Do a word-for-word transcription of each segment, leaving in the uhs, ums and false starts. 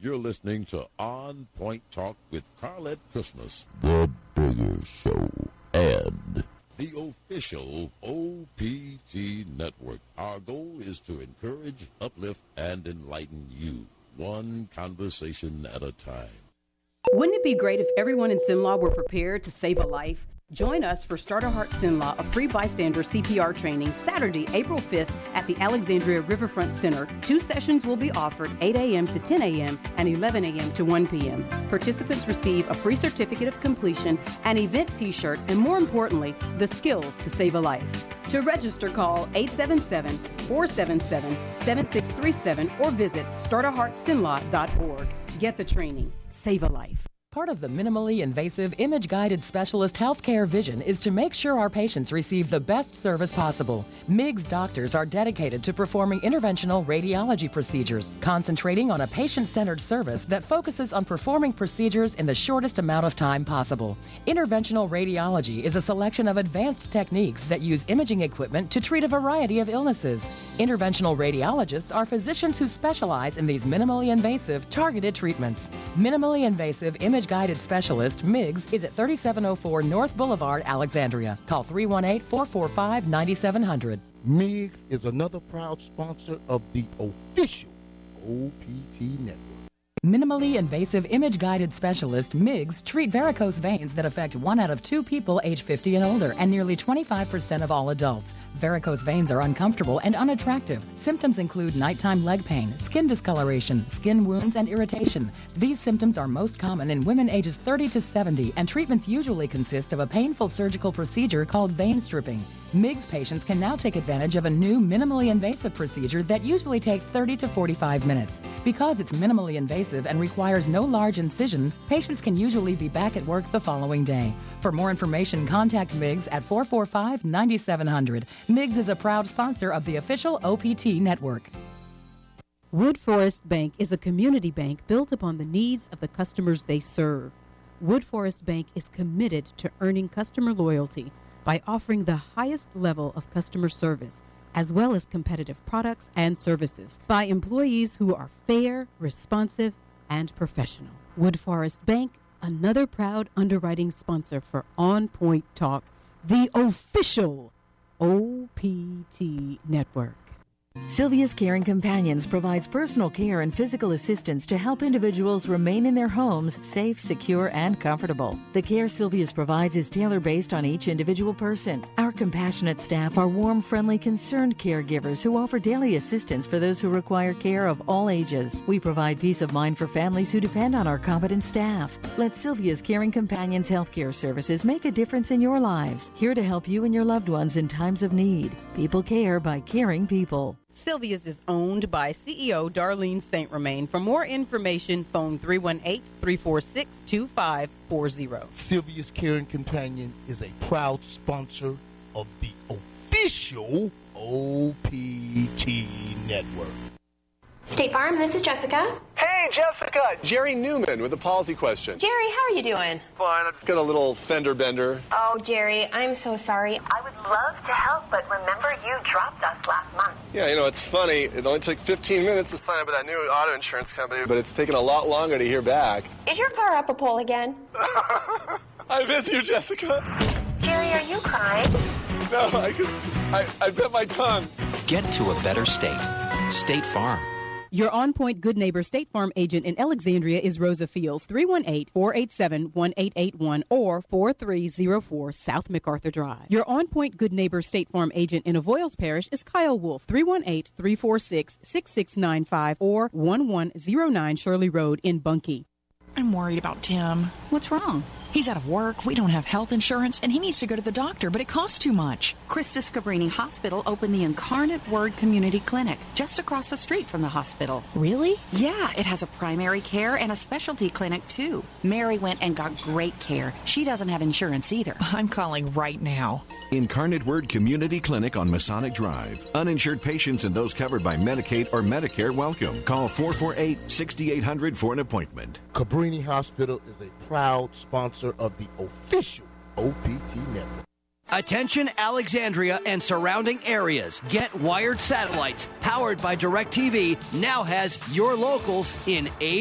You're listening to On Point Talk with Carlette Christmas, the bigger show, and the official O P T Network. Our goal is to encourage, uplift, and enlighten you, one conversation at a time. Wouldn't it be great if everyone in Sinlaw were prepared to save a life? Join us for Start a Heart Sinlaw, a free bystander C P R training, Saturday, April fifth at the Alexandria Riverfront Center. Two sessions will be offered, eight a.m. to ten a.m. and eleven a.m. to one p.m. Participants receive a free certificate of completion, an event t-shirt, and more importantly, the skills to save a life. To register, call eight seven seven, four seven seven, seven six three seven or visit start a heart sinlaw dot org. Get the training. Save a life. Part of the minimally invasive image-guided specialist healthcare vision is to make sure our patients receive the best service possible. M I G S doctors are dedicated to performing interventional radiology procedures, concentrating on a patient-centered service that focuses on performing procedures in the shortest amount of time possible. Interventional radiology is a selection of advanced techniques that use imaging equipment to treat a variety of illnesses. Interventional radiologists are physicians who specialize in these minimally invasive, targeted treatments. Minimally invasive image Guided Specialist, M I G S, is at thirty-seven oh four North Boulevard, Alexandria. Call three one eight, four four five, nine seven zero zero. M I G S is another proud sponsor of the official O P T Network. Minimally invasive image-guided specialist, M I G S, treat varicose veins that affect one out of two people age fifty and older and nearly twenty-five percent of all adults. Varicose veins are uncomfortable and unattractive. Symptoms include nighttime leg pain, skin discoloration, skin wounds, and irritation. These symptoms are most common in women ages thirty to seventy, and treatments usually consist of a painful surgical procedure called vein stripping. M I G S patients can now take advantage of a new minimally invasive procedure that usually takes thirty to forty-five minutes. Because it's minimally invasive and requires no large incisions, patients can usually be back at work the following day. For more information, contact M I G S at four four five, nine seven zero zero. M I G S is a proud sponsor of the official O P T Network. Wood Forest Bank is a community bank built upon the needs of the customers they serve. Wood Forest Bank is committed to earning customer loyalty by offering the highest level of customer service, as well as competitive products and services, by employees who are fair, responsive, and professional. Wood Forest Bank, another proud underwriting sponsor for On Point Talk, the official O P T Network. Sylvia's Caring Companions provides personal care and physical assistance to help individuals remain in their homes safe, secure, and comfortable. The care Sylvia's provides is tailor-based on each individual person. Our compassionate staff are warm, friendly, concerned caregivers who offer daily assistance for those who require care of all ages. We provide peace of mind for families who depend on our competent staff. Let Sylvia's Caring Companions healthcare services make a difference in your lives. Here to help you and your loved ones in times of need. People care by caring people. Sylvia's is owned by C E O Darlene Saint Romain. For more information, phone three one eight, three four six, two five four zero. Sylvia's Caring Companion is a proud sponsor of the official O P T Network. State Farm, this is Jessica. Hey, Jessica! Jerry Newman with a policy question. Jerry, how are you doing? Fine, I just got a little fender bender. Oh, Jerry, I'm so sorry. I would love to help, but remember you dropped us last month. Yeah, you know, it's funny. It only took fifteen minutes to sign up with that new auto insurance company, but it's taken a lot longer to hear back. Is your car up a pole again? I miss you, Jessica. Jerry, are you crying? No, I just, I, I bit my tongue. Get to a better state. State Farm. Your On Point Good Neighbor State Farm agent in Alexandria is Rosa Fields, three one eight, four eight seven, one eight eight one or four three zero four South MacArthur Drive. Your On Point Good Neighbor State Farm agent in Avoyles Parish is Kyle Wolf, three one eight, three four six, six six nine five or one one zero nine Shirley Road in Bunkie. I'm worried about Tim. What's wrong? He's out of work, we don't have health insurance, and he needs to go to the doctor, but it costs too much. Christus Cabrini Hospital opened the Incarnate Word Community Clinic just across the street from the hospital. Really? Yeah, it has a primary care and a specialty clinic, too. Mary went and got great care. She doesn't have insurance either. I'm calling right now. Incarnate Word Community Clinic on Masonic Drive. Uninsured patients and those covered by Medicaid or Medicare welcome. Call four four eight, six eight zero zero for an appointment. Cabrini Hospital is a proud sponsor of the official O P T Network. Attention Alexandria and surrounding areas. Get Wired Satellites, powered by DirecTV, now has your locals in H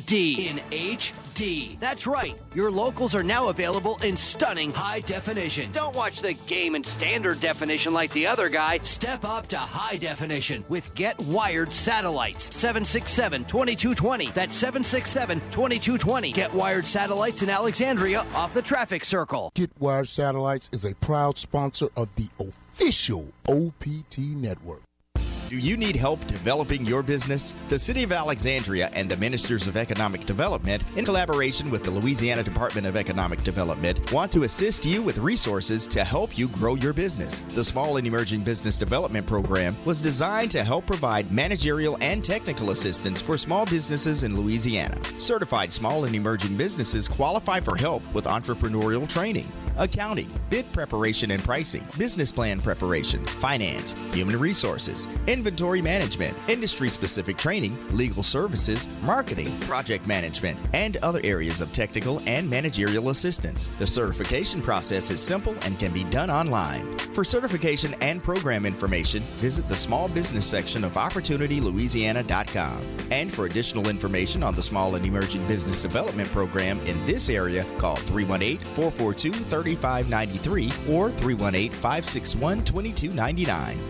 D. In H D. That's right. Your locals are now available in stunning high definition. Don't watch the game in standard definition like the other guy. Step up to high definition with Get Wired Satellites. seven six seven, two two two zero. That's seven six seven, two two two zero. Get Wired Satellites in Alexandria off the traffic circle. Get Wired Satellites is a proud sponsor of the official O P T Network. Do you need help developing your business? The City of Alexandria and the Ministers of Economic Development, in collaboration with the Louisiana Department of Economic Development, want to assist you with resources to help you grow your business. The Small and Emerging Business Development Program was designed to help provide managerial and technical assistance for small businesses in Louisiana. Certified small and emerging businesses qualify for help with entrepreneurial training, accounting, bid preparation and pricing, business plan preparation, finance, human resources, inventory management, industry-specific training, legal services, marketing, project management, and other areas of technical and managerial assistance. The certification process is simple and can be done online. For certification and program information, visit the small business section of opportunity louisiana dot com. And for additional information on the Small and Emerging Business Development Program in this area, call three one eight, four four two, three five nine three or three one eight, five six one, two two nine nine.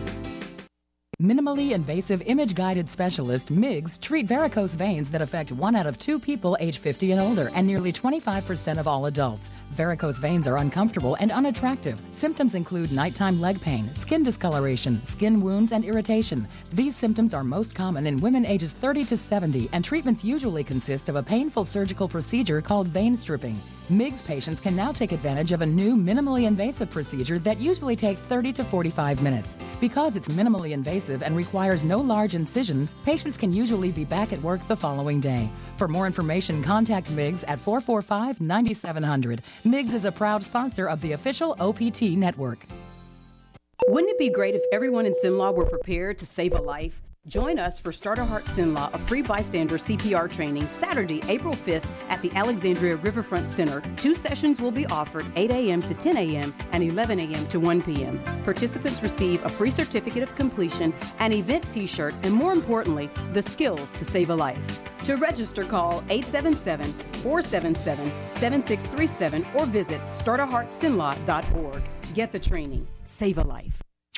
Minimally invasive image-guided specialist M I Gs treat varicose veins that affect one out of two people age fifty and older and nearly twenty-five percent of all adults. Varicose veins are uncomfortable and unattractive. Symptoms include nighttime leg pain, skin discoloration, skin wounds, and irritation. These symptoms are most common in women ages thirty to seventy, and treatments usually consist of a painful surgical procedure called vein stripping. M I Gs patients can now take advantage of a new minimally invasive procedure that usually takes thirty to forty-five minutes. Because it's minimally invasive and requires no large incisions, patients can usually be back at work the following day. For more information, contact M I Gs at four four five, nine seven zero zero. M I Gs is a proud sponsor of the official O P T network. Wouldn't it be great if everyone in Simlaw were prepared to save a life? Join us for Starter Heart Simlaw, a free bystander C P R training, Saturday, April fifth at the Alexandria Riverfront Center. Two sessions will be offered, eight a.m. to ten a.m. and eleven a.m. to one p.m. Participants receive a free certificate of completion, an event t-shirt, and more importantly, the skills to save a life. To register, call eight seven seven, four seven seven, seven six three seven or visit starter heart simlaw dot org. Get the training. Save a life.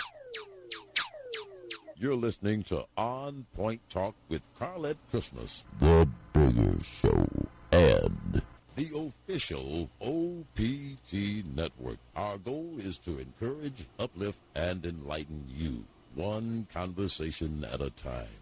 You're listening to On Point Talk with Carlette Christmas, the Bigger Show, and the official O P T Network. Our goal is to encourage, uplift, and enlighten you, one conversation at a time.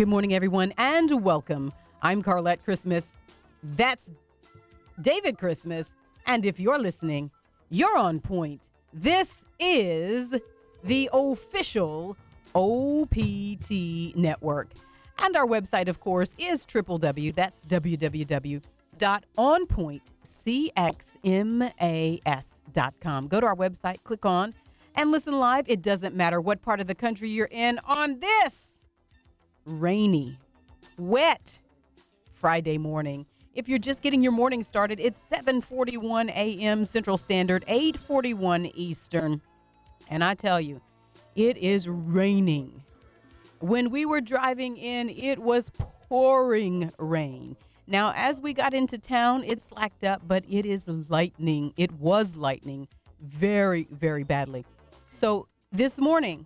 Good morning, everyone, and welcome. I'm Carlette Christmas. That's David Christmas. And if you're listening, you're on point. This is the official O P T Network. And our website, of course, is w w w. That's w w w dot on point c x m a s dot com. Go to our website, click on, and listen live. It doesn't matter what part of the country you're in on this rainy, wet Friday morning. If you're just getting your morning started, it's seven forty-one a.m. Central Standard, eight forty-one Eastern. And I tell you, it is raining. When we were driving in, it was pouring rain. Now, as we got into town, it slacked up, but it is lightning. It was lightning very, very badly. So this morning,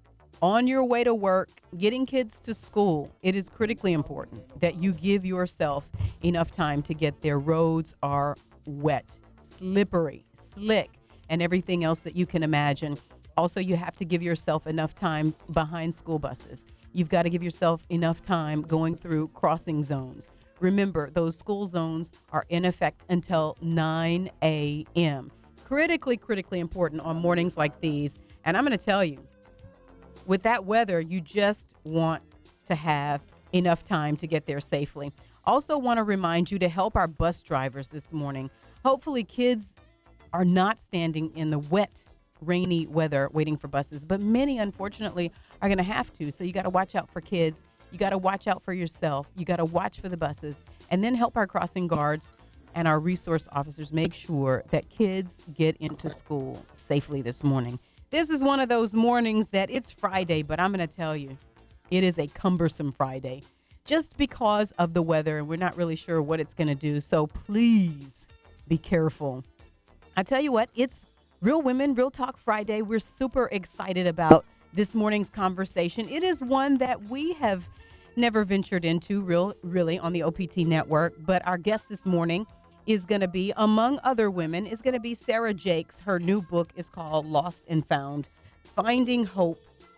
on your way to work, getting kids to school, it is critically important that you give yourself enough time to get there. Roads are wet, slippery, slick, and everything else that you can imagine. Also, you have to give yourself enough time behind school buses. You've got to give yourself enough time going through crossing zones. Remember, those school zones are in effect until nine a.m. Critically, critically important on mornings like these. And I'm going to tell you, with that weather, you just want to have enough time to get there safely. Also want to remind you to help our bus drivers this morning. Hopefully kids are not standing in the wet, rainy weather waiting for buses, but many, unfortunately, are going to have to. So you got to watch out for kids. You got to watch out for yourself. You got to watch for the buses, and then help our crossing guards and our resource officers make sure that kids get into school safely this morning. This is one of those mornings that it's Friday, but I'm going to tell you, it is a cumbersome Friday just because of the weather, and we're not really sure what it's going to do. So please be careful. I tell you what, it's Real Women, Real Talk Friday. We're super excited about this morning's conversation. It is one that we have never ventured into real, really on the O P T network, but our guest this morning is going to be, among other women, is going to be Sarah Jakes. Her new book is called Lost and Found, Finding Hope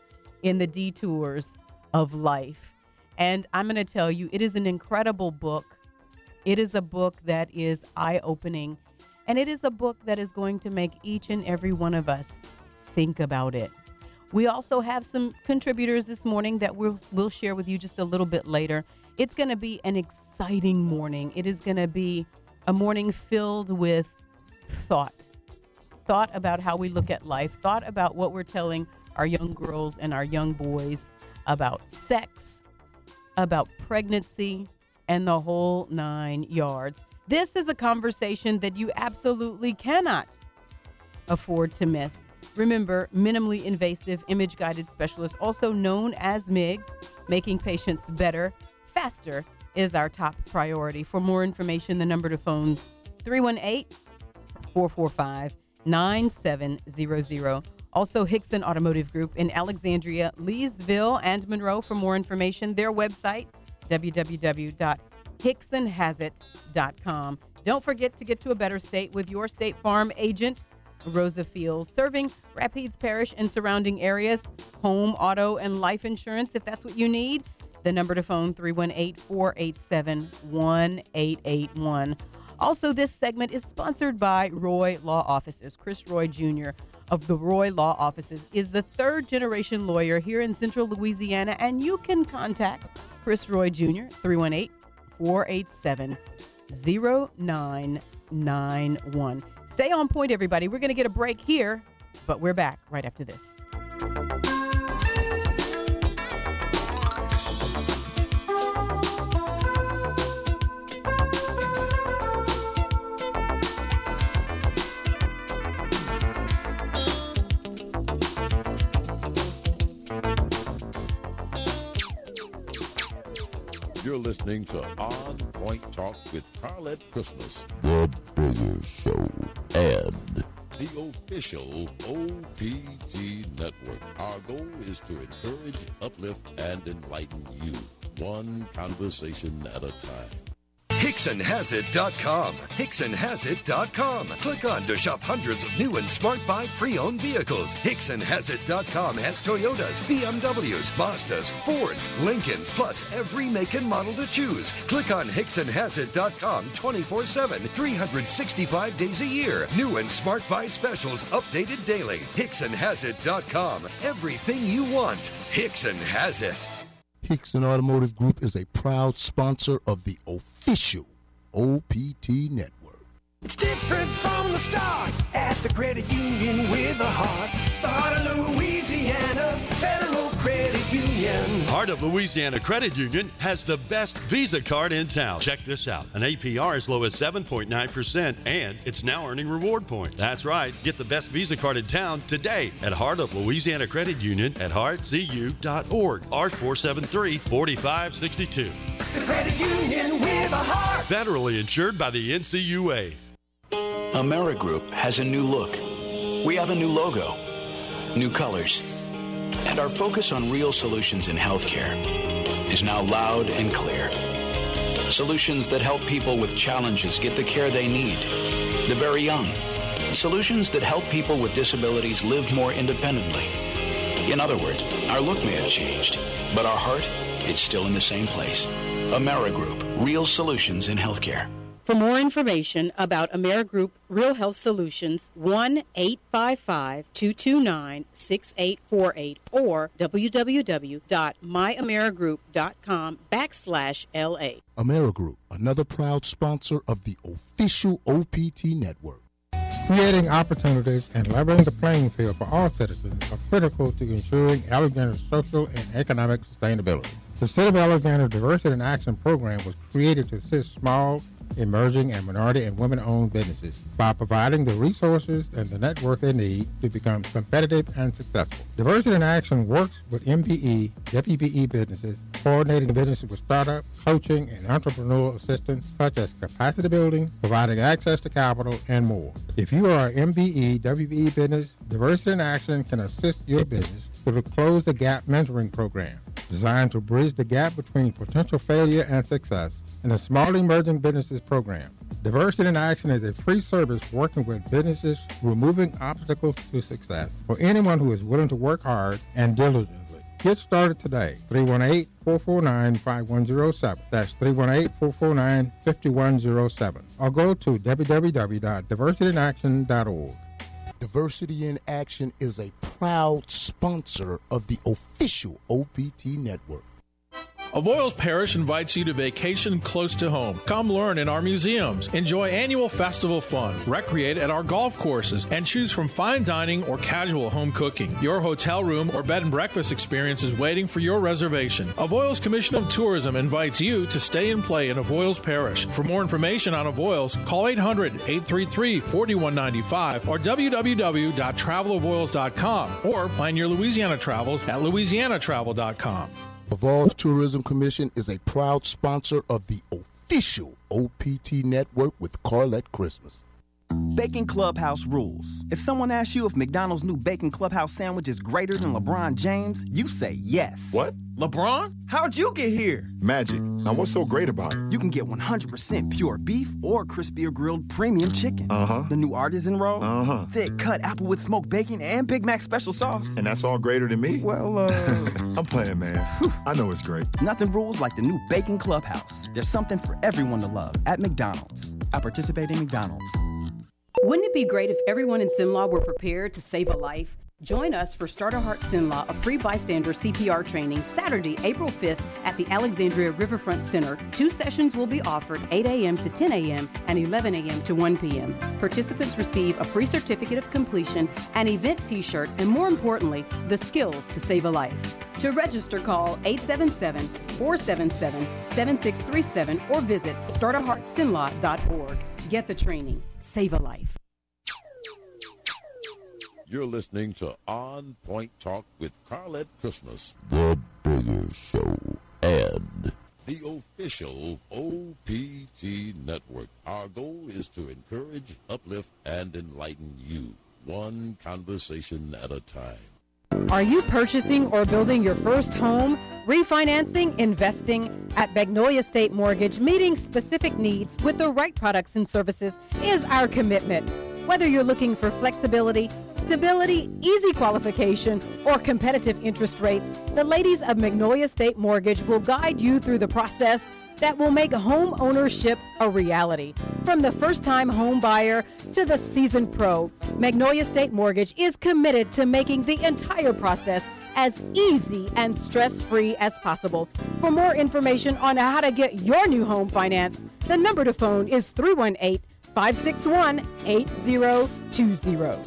in the Detours of Life. And I'm going to tell you, it is an incredible book. It is a book that is eye-opening, and it is a book that is going to make each and every one of us think about it. We also have some contributors this morning that we'll, we'll share with you just a little bit later. It's going to be an exciting morning. It is going to be a morning filled with thought. Thought about how we look at life. Thought about what we're telling our young girls and our young boys about sex, about pregnancy, and the whole nine yards. This is a conversation that you absolutely cannot afford to miss. Remember, minimally invasive image-guided specialist, also known as M I Gs, making patients better, faster, is our top priority. For more information, the number to phone, three one eight, four four five, nine seven zero zero. Also, Hickson Automotive Group in Alexandria, Leesville, and Monroe. For more information, their website, w w w dot hickson has it dot com. Don't forget to get to a better state with your State Farm agent, Rosa Fields, serving Rapides Parish and surrounding areas. Home, auto, and life insurance, if that's what you need. The number to phone, three one eight, four eight seven, one eight eight one. Also, this segment is sponsored by Roy Law Offices. Chris Roy Junior of the Roy Law Offices is the third-generation lawyer here in Central Louisiana, and you can contact Chris Roy Junior, three one eight, four eight seven, zero nine nine one. Stay on point, everybody. We're going to get a break here, but we're back right after this. You're listening to On Point Talk with Carlette Christmas, the Bigger Show, and the official O P T Network. Our goal is to encourage, uplift, and enlighten you, one conversation at a time. Hickson Hickson Has It dot com. Hickson Has It dot com. Click on to shop hundreds of new and smart buy pre-owned vehicles. Hickson Has It dot com has Toyotas, B M Ws, Mazdas, Fords, Lincolns, plus every make and model to choose. Click on Hickson Has It dot com twenty-four seven, three hundred sixty-five days a year. New and smart buy specials updated daily. Hickson Has It dot com. Everything you want. Hickson has it. Hickson Automotive Group is a proud sponsor of the official O P T Network. It's different from the start at the credit union with a heart. The heart of Louisiana Federal Credit Union. Heart of Louisiana Credit Union has the best Visa card in town. Check this out. An A P R as low as seven point nine percent, and it's now earning reward points. That's right. Get the best Visa card in town today at Heart of Louisiana Credit Union at heart c u dot org. R four seven three, four five six two. The credit union with a heart. Federally insured by the N C U A. AmeriGroup has a new look. We have a new logo, new colors, and our focus on real solutions in healthcare is now loud and clear. Solutions that help people with challenges get the care they need, the very young. Solutions that help people with disabilities live more independently. In other words, our look may have changed, but our heart is still in the same place. AmeriGroup, real solutions in healthcare. For more information about AmeriGroup Real Health Solutions, one eight five five, two two nine, six eight four eight or www.myamerigroup.com backslash LA. AmeriGroup, another proud sponsor of the official O P T Network. Creating opportunities and leveling the playing field for all citizens are critical to ensuring Alexander's social and economic sustainability. The City of Alexander Diversity in Action program was created to assist small, emerging, and minority and women-owned businesses by providing the resources and the network they need to become competitive and successful. Diversity in Action works with M B E, W B E businesses, coordinating businesses with startup, coaching, and entrepreneurial assistance such as capacity building, providing access to capital, and more. If you are an M B E, W B E business, Diversity in Action can assist your business through the Close the Gap mentoring program, designed to bridge the gap between potential failure and success, and the Small Emerging Businesses Program. Diversity in Action is a free service working with businesses removing obstacles to success for anyone who is willing to work hard and diligently. Get started today. three one eight, four four nine, five one zero seven. That's three one eight, four four nine, five one zero seven. Or go to w w w dot diversity in action dot org. Diversity in Action is a proud sponsor of the official O P T Network. Avoyles Parish invites you to vacation close to home. Come learn in our museums, enjoy annual festival fun, recreate at our golf courses, and choose from fine dining or casual home cooking. Your hotel room or bed and breakfast experience is waiting for your reservation. Avoyles Commission of Tourism invites you to stay and play in Avoyles Parish. For more information on Avoyles, call eight hundred, eight three three, four one nine five or w w w dot travel avoyles dot com or plan your Louisiana travels at louisiana travel dot com. Avoyles Tourism Commission is a proud sponsor of the official O P T Network with Carlette Christmas. Bacon Clubhouse rules. If someone asks you if McDonald's new Bacon Clubhouse sandwich is greater than LeBron James, you say yes. What? LeBron? How'd you get here? Magic. Now what's so great about it? You can get one hundred percent pure beef or crispy or grilled premium chicken. Uh-huh. The new artisan roll. Uh-huh. Thick cut Applewood smoked bacon and Big Mac special sauce. And that's all greater than me? Well, uh... I'm playing, man. I know it's great. Nothing rules like the new Bacon Clubhouse. There's something for everyone to love at McDonald's. I participate in McDonald's. Wouldn't it be great if everyone in Simlaw were prepared to save a life? Join us for Start a Heart Simlaw, a free bystander C P R training, Saturday, April fifth at the Alexandria Riverfront Center. Two sessions will be offered, eight a.m. to ten a.m. and eleven a.m. to one p.m. Participants receive a free certificate of completion, an event t-shirt, and more importantly, the skills to save a life. To register, call eight seven seven, four seven seven, seven six three seven or visit start a heart simlaw dot org. Get the training. Save a life. You're listening to On Point Talk with Carlette Christmas, the Bigger Show, and the official O P T Network. Our goal is to encourage, uplift, and enlighten you, one conversation at a time. Are you purchasing or building your first home? Refinancing, investing? At Magnolia State Mortgage, meeting specific needs with the right products and services is our commitment. Whether you're looking for flexibility, stability, easy qualification, or competitive interest rates, the ladies of Magnolia State Mortgage will guide you through the process that will make home ownership a reality. From the first-time home buyer to the seasoned pro, Magnolia State Mortgage is committed to making the entire process as easy and stress-free as possible. For more information on how to get your new home financed, the number to phone is three one eight, five six one, eight zero two zero.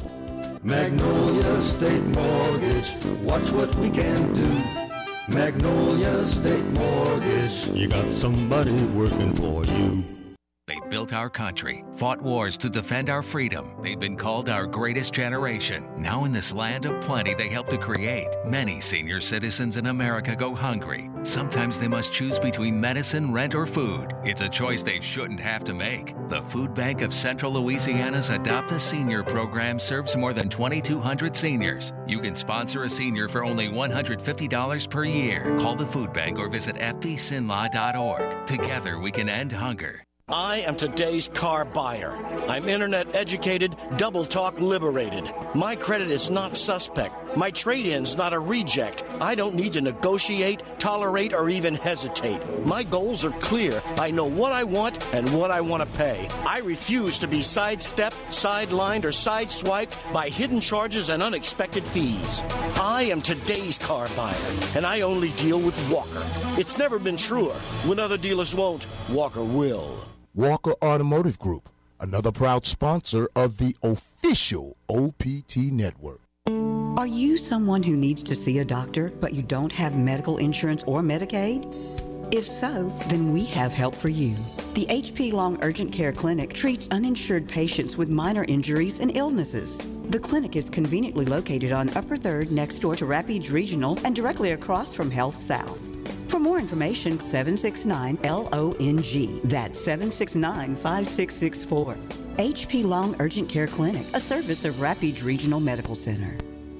Magnolia State Mortgage, watch what we can do. Magnolia State Mortgage. You got somebody working for you. They built our country, fought wars to defend our freedom. They've been called our greatest generation. Now in this land of plenty they helped to create, many senior citizens in America go hungry. Sometimes they must choose between medicine, rent, or food. It's a choice they shouldn't have to make. The Food Bank of Central Louisiana's Adopt a Senior program serves more than twenty-two hundred seniors. You can sponsor a senior for only one hundred fifty dollars per year. Call the Food Bank or visit f b sinlaw dot org. Together we can end hunger. I am today's car buyer. I'm internet educated, double talk liberated. My credit is not suspect. My trade-in's not a reject. I don't need to negotiate, tolerate, or even hesitate. My goals are clear. I know what I want and what I want to pay. I refuse to be sidestepped, sidelined, or sideswiped by hidden charges and unexpected fees. I am today's car buyer, and I only deal with Walker. It's never been truer. When other dealers won't, Walker will. Walker Automotive Group, another proud sponsor of the official O P T Network. Are you someone who needs to see a doctor, but you don't have medical insurance or Medicaid? If so, then we have help for you. The H P Long Urgent Care Clinic treats uninsured patients with minor injuries and illnesses. The clinic is conveniently located on Upper third next door to Rapides Regional and directly across from Health South. For more information, seven six nine L O N G. That's seven six nine, five six six four. H P Long Urgent Care Clinic, a service of Rapides Regional Medical Center.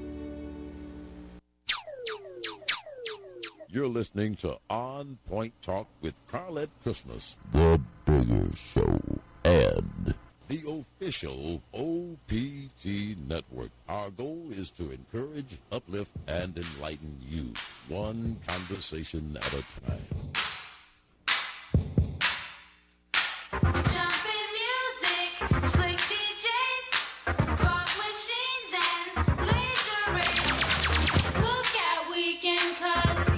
You're listening to On Point Talk with Carlette Christmas, the Bigger Show, and the official O P T Network. Our goal is to encourage, uplift, and enlighten you, one conversation at a time. Jumping music, slick D Js, fog machines, and laser rays. Look at Weekend, cause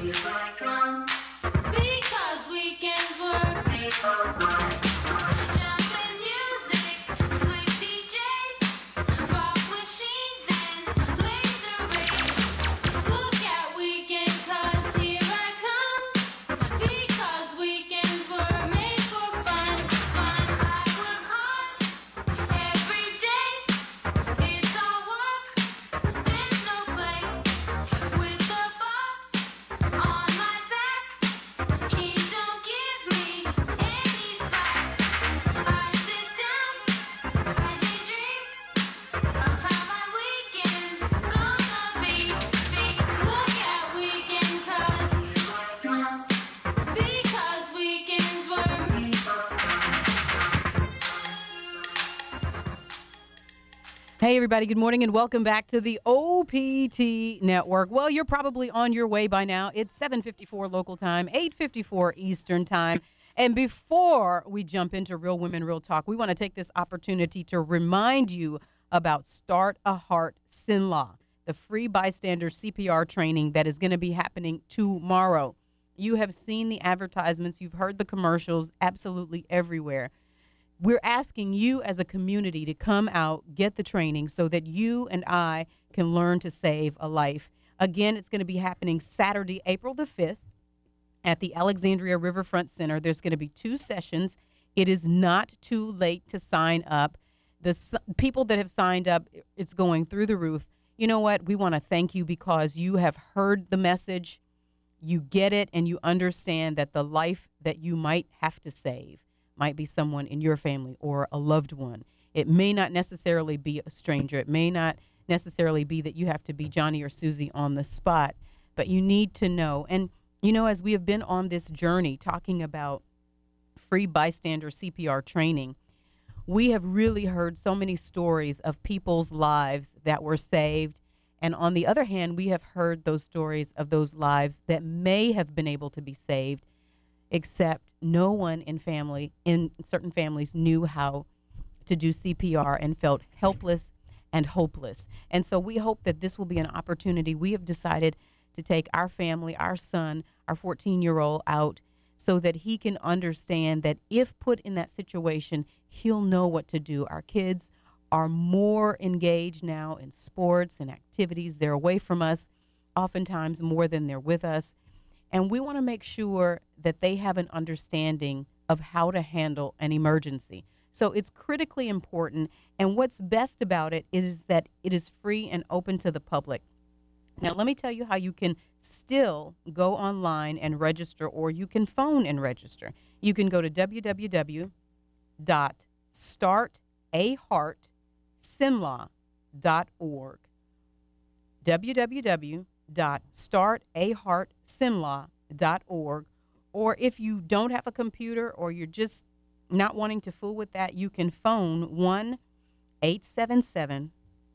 because weekends were made for fun. Jumping music, slick D Js, fog machines, and laser rays. Look at Weekend, cause here I come. Because weekends were made for fun. Fun, I work hard every day. It's all work, there's no play. With the boss on my back, he don't give me any slack. I sit down, I daydream of how my weekend's gonna be. Look at Weekend, cause because weekends were made for Hey, everybody. Good morning and welcome back to the O P T Network. Well, you're probably on your way by now. It's seven fifty-four local time, eight fifty-four Eastern time. And before we jump into Real Women, Real Talk, we want to take this opportunity to remind you about Start a Heart Sinlaw, the free bystander C P R training that is going to be happening tomorrow. You have seen the advertisements. You've heard the commercials absolutely everywhere. We're asking you as a community to come out, get the training so that you and I can learn to save a life. Again, it's going to be happening Saturday, April the fifth at the Alexandria Riverfront Center. There's going to be two sessions. It is not too late to sign up. The s- people that have signed up, it's going through the roof. You know what? We want to thank you because you have heard the message. You get it, and you understand that the life that you might have to save might be someone in your family or a loved one. It may not necessarily be a stranger. It may not necessarily be that you have to be Johnny or Susie on the spot, but you need to know. And, you know, as we have been on this journey talking about free bystander C P R training, we have really heard so many stories of people's lives that were saved. And on the other hand, we have heard those stories of those lives that may have been able to be saved, except no one in family, in certain families, knew how to do C P R and felt helpless and hopeless. And so we hope that this will be an opportunity. We have decided to take our family, our son, our fourteen-year-old out so that he can understand that if put in that situation, he'll know what to do. Our kids are more engaged now in sports and activities. They're away from us oftentimes more than they're with us. And we want to make sure that they have an understanding of how to handle an emergency. So it's critically important. And what's best about it is that it is free and open to the public. Now, let me tell you how you can still go online and register, or you can phone and register. You can go to w w w dot start a heart simla dot org. w w w dot start a heart simla dot org. Or if you don't have a computer or you're just not wanting to fool with that, you can phone one eight seven seven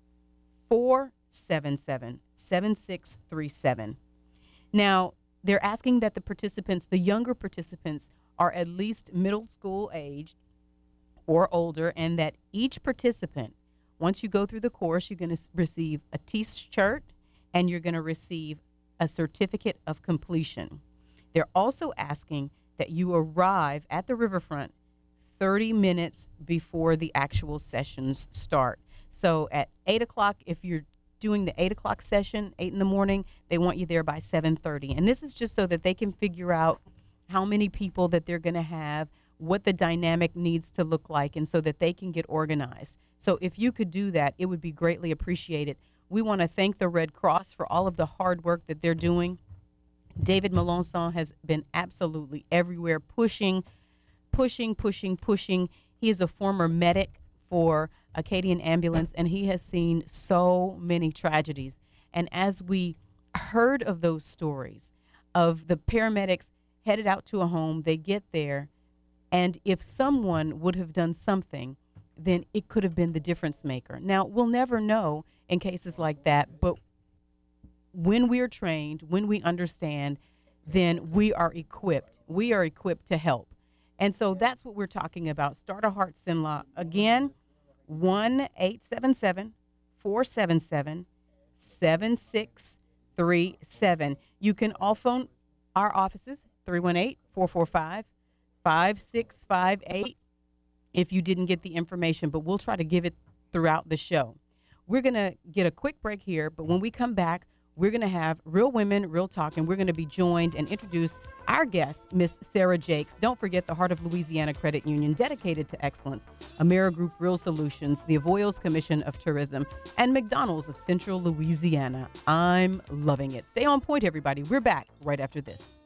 four seven seven seven six three seven. Now, they're asking that the participants, the younger participants, are at least middle school aged or older, and that each participant, once you go through the course, you're going to receive a T-shirt and you're going to receive a certificate of completion. They're also asking that you arrive at the riverfront thirty minutes before the actual sessions start. So at eight o'clock, if you're doing the eight o'clock session, eight in the morning, they want you there by seven thirty. And this is just so that they can figure out how many people that they're going to have, what the dynamic needs to look like, and so that they can get organized. So if you could do that, it would be greatly appreciated. We want to thank the Red Cross for all of the hard work that they're doing. David Melanson has been absolutely everywhere, pushing, pushing, pushing, pushing. He is a former medic for Acadian Ambulance, and he has seen so many tragedies. And as we heard of those stories of the paramedics headed out to a home, they get there, and if someone would have done something, then it could have been the difference maker. Now, we'll never know in cases like that, but when we're trained, when we understand, then we are equipped. We are equipped to help. And so that's what we're talking about. Start a Heart Sinlaw. Again, one eight seven seven four seven seven seven six three seven. You can all phone our offices, three one eight, four four five, five six five eight, if you didn't get the information, but we'll try to give it throughout the show. We're going to get a quick break here, but when we come back, we're going to have Real Women, Real Talk, and we're going to be joined and introduce our guest, Miss Sarah Jakes. Don't forget the Heart of Louisiana Credit Union, dedicated to excellence, AmeriGroup Real Solutions, the Avoyelles Commission of Tourism, and McDonald's of Central Louisiana. I'm loving it. Stay on point, everybody. We're back right after this.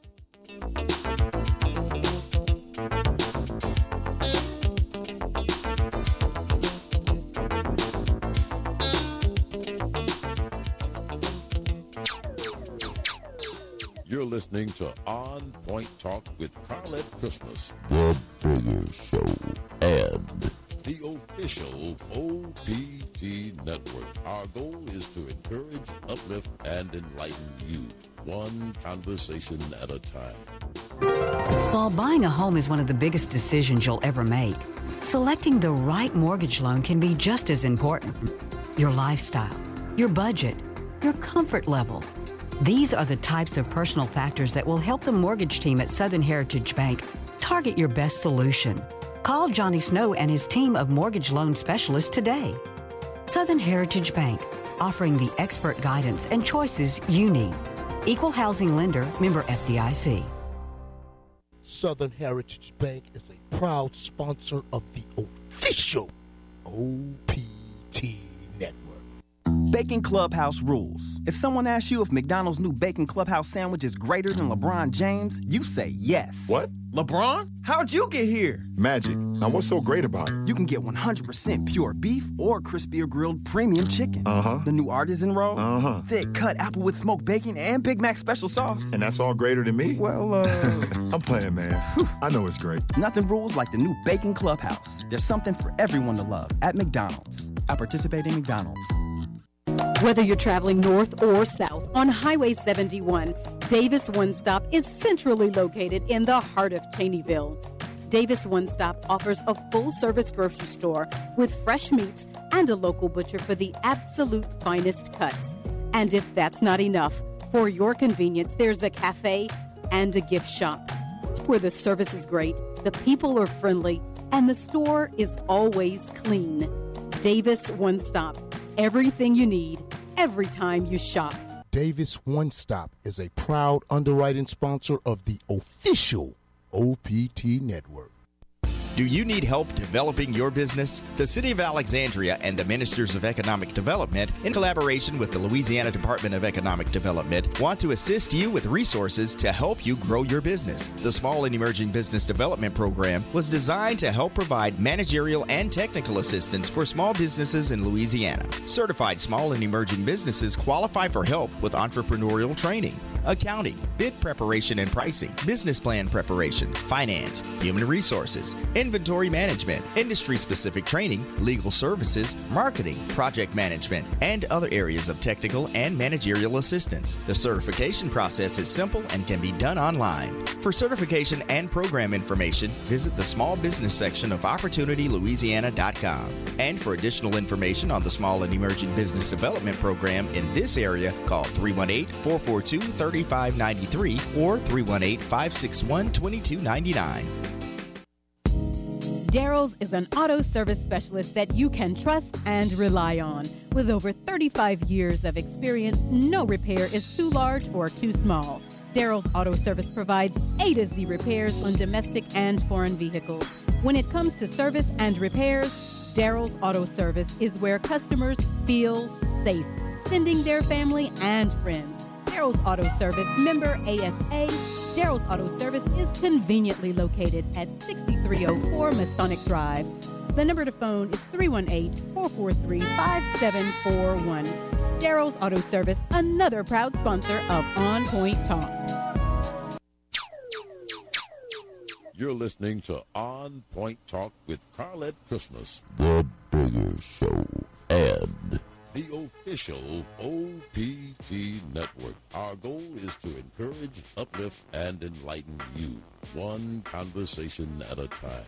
You're listening to On Point Talk with Carlette Christmas, the Bigger Show, and the official O P T Network. Our goal is to encourage, uplift, and enlighten you, one conversation at a time. While buying a home is one of the biggest decisions you'll ever make, selecting the right mortgage loan can be just as important. Your lifestyle, your budget, your comfort level. These are the types of personal factors that will help the mortgage team at Southern Heritage Bank target your best solution. Call Johnny Snow and his team of mortgage loan specialists today. Southern Heritage Bank, offering the expert guidance and choices you need. Equal housing lender, member F D I C. Southern Heritage Bank is a proud sponsor of the official O P T Network. Bacon Clubhouse rules. If someone asks you if McDonald's new Bacon Clubhouse sandwich is greater than LeBron James, you say yes. What? LeBron, how'd you get here? Magic. Now, what's so great about it? You can get one hundred percent pure beef or crispy or grilled premium chicken. Uh-huh. The new artisan roll. Uh-huh. Thick cut apple with smoked bacon and Big Mac special sauce. And that's all greater than me? Well, uh... I'm playing, man. I know it's great. Nothing rules like the new Bacon Clubhouse. There's something for everyone to love at McDonald's. I participate in McDonald's. Whether you're traveling north or south on Highway seventy-one, Davis One Stop is centrally located in the heart of Cheneyville. Davis One Stop offers a full-service grocery store with fresh meats and a local butcher for the absolute finest cuts. And if that's not enough, for your convenience, there's a cafe and a gift shop where the service is great, the people are friendly, and the store is always clean. Davis One Stop. Everything you need, every time you shop. Davis One Stop is a proud underwriting sponsor of the official O P T Network. Do you need help developing your business? The City of Alexandria and the Ministers of Economic Development, in collaboration with the Louisiana Department of Economic Development, want to assist you with resources to help you grow your business. The Small and Emerging Business Development Program was designed to help provide managerial and technical assistance for small businesses in Louisiana. Certified small and emerging businesses qualify for help with entrepreneurial training, accounting, bid preparation and pricing, business plan preparation, finance, human resources, inventory management, industry-specific training, legal services, marketing, project management, and other areas of technical and managerial assistance. The certification process is simple and can be done online. For certification and program information, visit the small business section of opportunity louisiana dot com. And for additional information on the Small and Emerging Business Development Program in this area, call three one eight, four four two, three five nine three or three one eight, five six one, two two nine nine. Daryl's is an auto service specialist that you can trust and rely on. With over thirty-five years of experience, no repair is too large or too small. Daryl's Auto Service provides A to Z repairs on domestic and foreign vehicles. When it comes to service and repairs, Daryl's Auto Service is where customers feel safe, sending their family and friends. Daryl's Auto Service, member A S A. Daryl's Auto Service is conveniently located at sixty-three oh four Masonic Drive. The number to phone is three one eight, four four three, five seven four one. Daryl's Auto Service, another proud sponsor of On Point Talk. You're listening to On Point Talk with Carlette Christmas, the Bigger Show, and the official O P T Network. Our goal is to encourage, uplift, and enlighten you, one conversation at a time.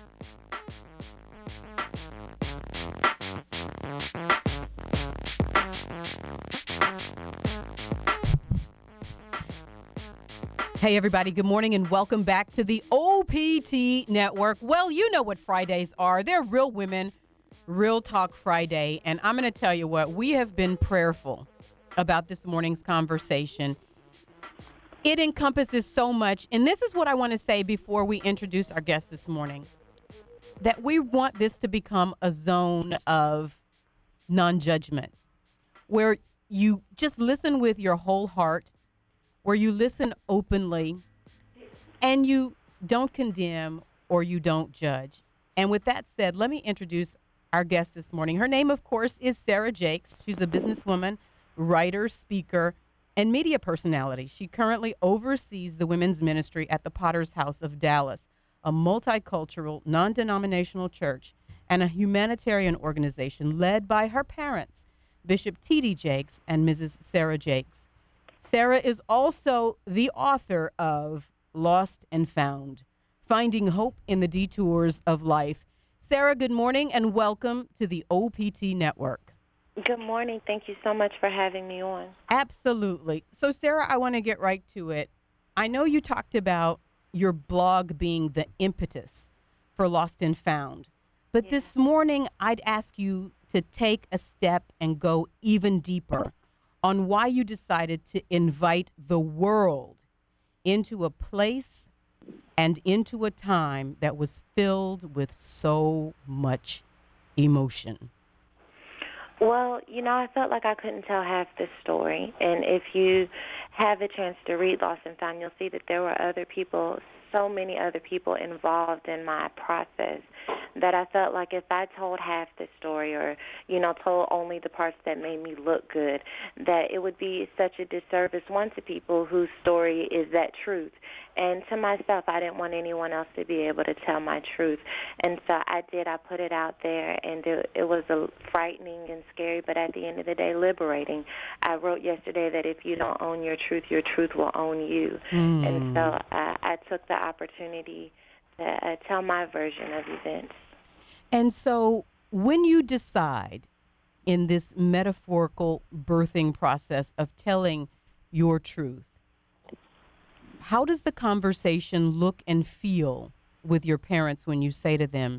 Hey, everybody. Good morning and welcome back to the O P T Network. Well, you know what Fridays are. They're Real Women, Real Talk Friday. And I'm going to tell you what, we have been prayerful about this morning's conversation. It encompasses so much. And this is what I want to say before we introduce our guest this morning, that we want this to become a zone of non-judgment, where you just listen with your whole heart, where you listen openly, and you don't condemn or you don't judge. And with that said, let me introduce our guest this morning. Her name, of course, is Sarah Jakes. She's a businesswoman, writer, speaker, and media personality. She currently oversees the women's ministry at the Potter's House of Dallas, a multicultural, non-denominational church and a humanitarian organization led by her parents, Bishop T D Jakes and Missus Sarah Jakes. Sarah is also the author of Lost and Found, Finding Hope in the Detours of Life. Sarah, good morning and welcome to the O P T Network. Good morning. Thank you so much for having me on. Absolutely. So, Sarah, I want to get right to it. I know you talked about your blog being the impetus for Lost and Found, but yeah. This morning I'd ask you to take a step and go even deeper on why you decided to invite the world into a place and into a time that was filled with so much emotion. Well, you know, I felt like I couldn't tell half the story. And if you have a chance to read Lost and Found, you'll see that there were other people so many other people involved in my process that I felt like if I told half the story or, you know, told only the parts that made me look good, that it would be such a disservice, one, to people whose story is that truth. And to myself, I didn't want anyone else to be able to tell my truth. And so I did. I put it out there, and it, it was a frightening and scary, but at the end of the day, liberating. I wrote yesterday that if you don't own your truth, your truth will own you. Mm. And so uh, I took the opportunity to uh, tell my version of events. And so when you decide in this metaphorical birthing process of telling your truth, how does the conversation look and feel with your parents when you say to them,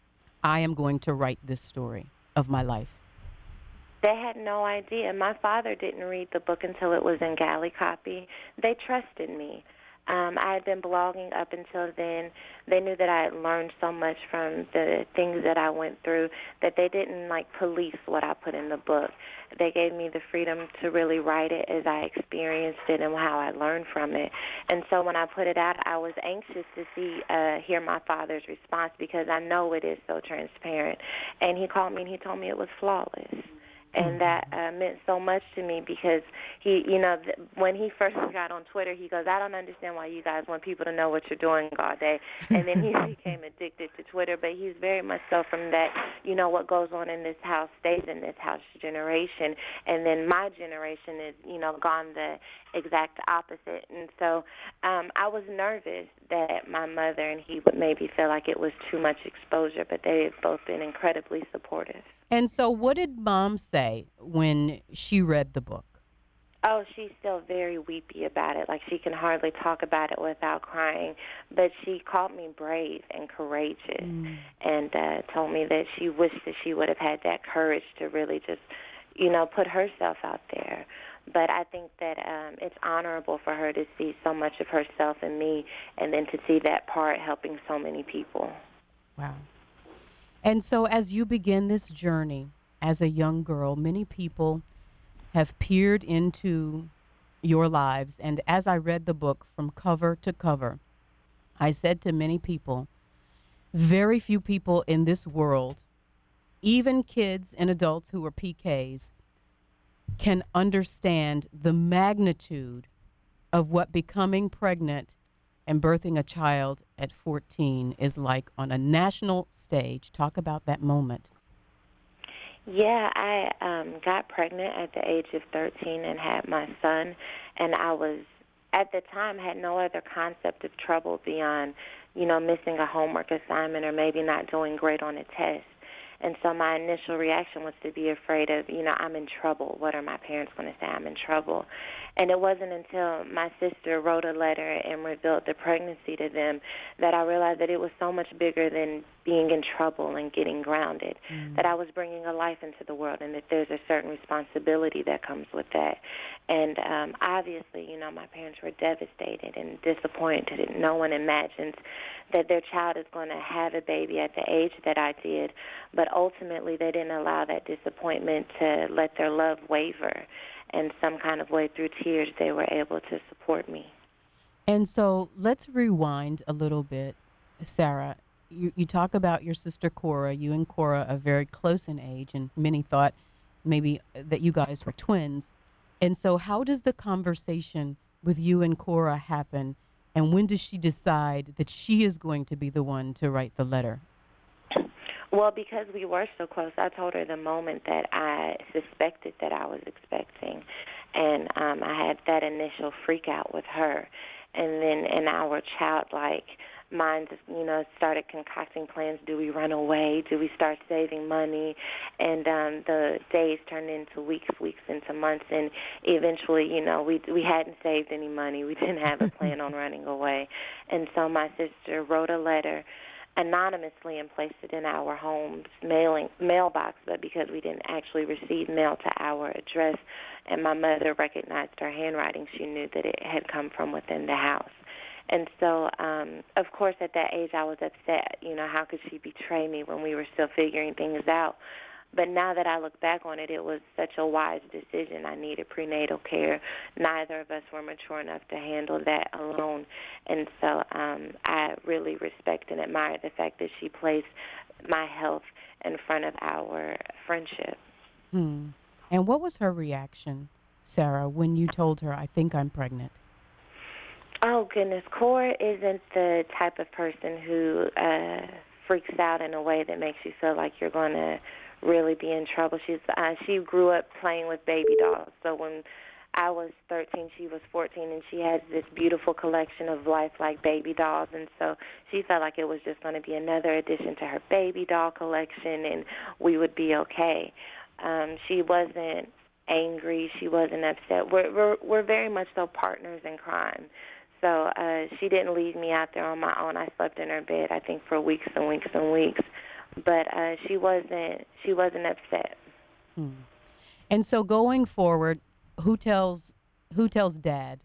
I am going to write this story of my life? They had no idea. My father didn't read the book until it was in galley copy. They trusted me. Um, I had been blogging up until then. They knew that I had learned so much from the things that I went through that they didn't, like, police what I put in the book. They gave me the freedom to really write it as I experienced it and how I learned from it. And so when I put it out, I was anxious to see, uh, hear my father's response because I know it is so transparent. And he called me and he told me it was flawless. And that uh, meant so much to me because he, you know, th- when he first got on Twitter, he goes, I don't understand why you guys want people to know what you're doing all day. And then he became addicted to Twitter, but he's very much so from that, you know, what goes on in this house stays in this house generation. And then my generation is, you know, gone the exact opposite. And so um, I was nervous that my mother and he would maybe feel like it was too much exposure, but they've both been incredibly supportive. And so what did Mom say when she read the book? Oh, she's still very weepy about it. Like, she can hardly talk about it without crying. But she called me brave and courageous Mm. and uh, told me that she wished that she would have had that courage to really just, you know, put herself out there. But I think that um, it's honorable for her to see so much of herself in me and then to see that part helping so many people. Wow. And so as you begin this journey as a young girl, many people have peered into your lives. And as I read the book from cover to cover, I said to many people, very few people in this world, even kids and adults who are P Ks, can understand the magnitude of what becoming pregnant and birthing a child at fourteen is like on a national stage. Talk about that moment. Yeah, I um, got pregnant at the age of thirteen and had my son, and I was, at the time, had no other concept of trouble beyond, you know, missing a homework assignment or maybe not doing great on a test. And so my initial reaction was to be afraid of, you know, I'm in trouble. What are my parents going to say? I'm in trouble. And it wasn't until my sister wrote a letter and revealed the pregnancy to them that I realized that it was so much bigger than being in trouble and getting grounded, mm. that I was bringing a life into the world and that there's a certain responsibility that comes with that. And um, obviously, you know, my parents were devastated and disappointed, and no one imagines that their child is going to have a baby at the age that I did. But ultimately, they didn't allow that disappointment to let their love waver. And some kind of way through tears, they were able to support me. And so let's rewind a little bit, Sarah. You, you talk about your sister Cora. You and Cora are very close in age, and many thought maybe that you guys were twins. And so how does the conversation with you and Cora happen, and when does she decide that she is going to be the one to write the letter? Well, because we were so close, I told her the moment that I suspected that I was expecting. And um, I had that initial freak out with her. And then in our childlike mind, you know, started concocting plans. Do we run away? Do we start saving money? And um, the days turned into weeks, weeks into months. And eventually, you know, we we hadn't saved any money. We didn't have a plan on running away. And so my sister wrote a letter anonymously and placed it in our home's mailing mailbox, but because we didn't actually receive mail to our address and my mother recognized her handwriting, she knew that it had come from within the house. And so, um, of course, at that age, I was upset. You know, how could she betray me when we were still figuring things out? But now that I look back on it, it was such a wise decision. I needed prenatal care. Neither of us were mature enough to handle that alone. And so um, I really respect and admire the fact that she placed my health in front of our friendship. Hmm. And what was her reaction, Sarah, when you told her, I think I'm pregnant? Oh, goodness. Cora isn't the type of person who uh, freaks out in a way that makes you feel like you're going to really be in trouble. She's uh, She grew up playing with baby dolls. So when I was thirteen, she was fourteen, and she has this beautiful collection of lifelike baby dolls. And so she felt like it was just going to be another addition to her baby doll collection, and we would be okay. Um, she wasn't angry. She wasn't upset. We're, we're, we're very much so partners in crime. So uh, she didn't leave me out there on my own. I slept in her bed, I think, for weeks and weeks and weeks. But uh, she wasn't she wasn't upset. Hmm. And so going forward, who tells who tells Dad?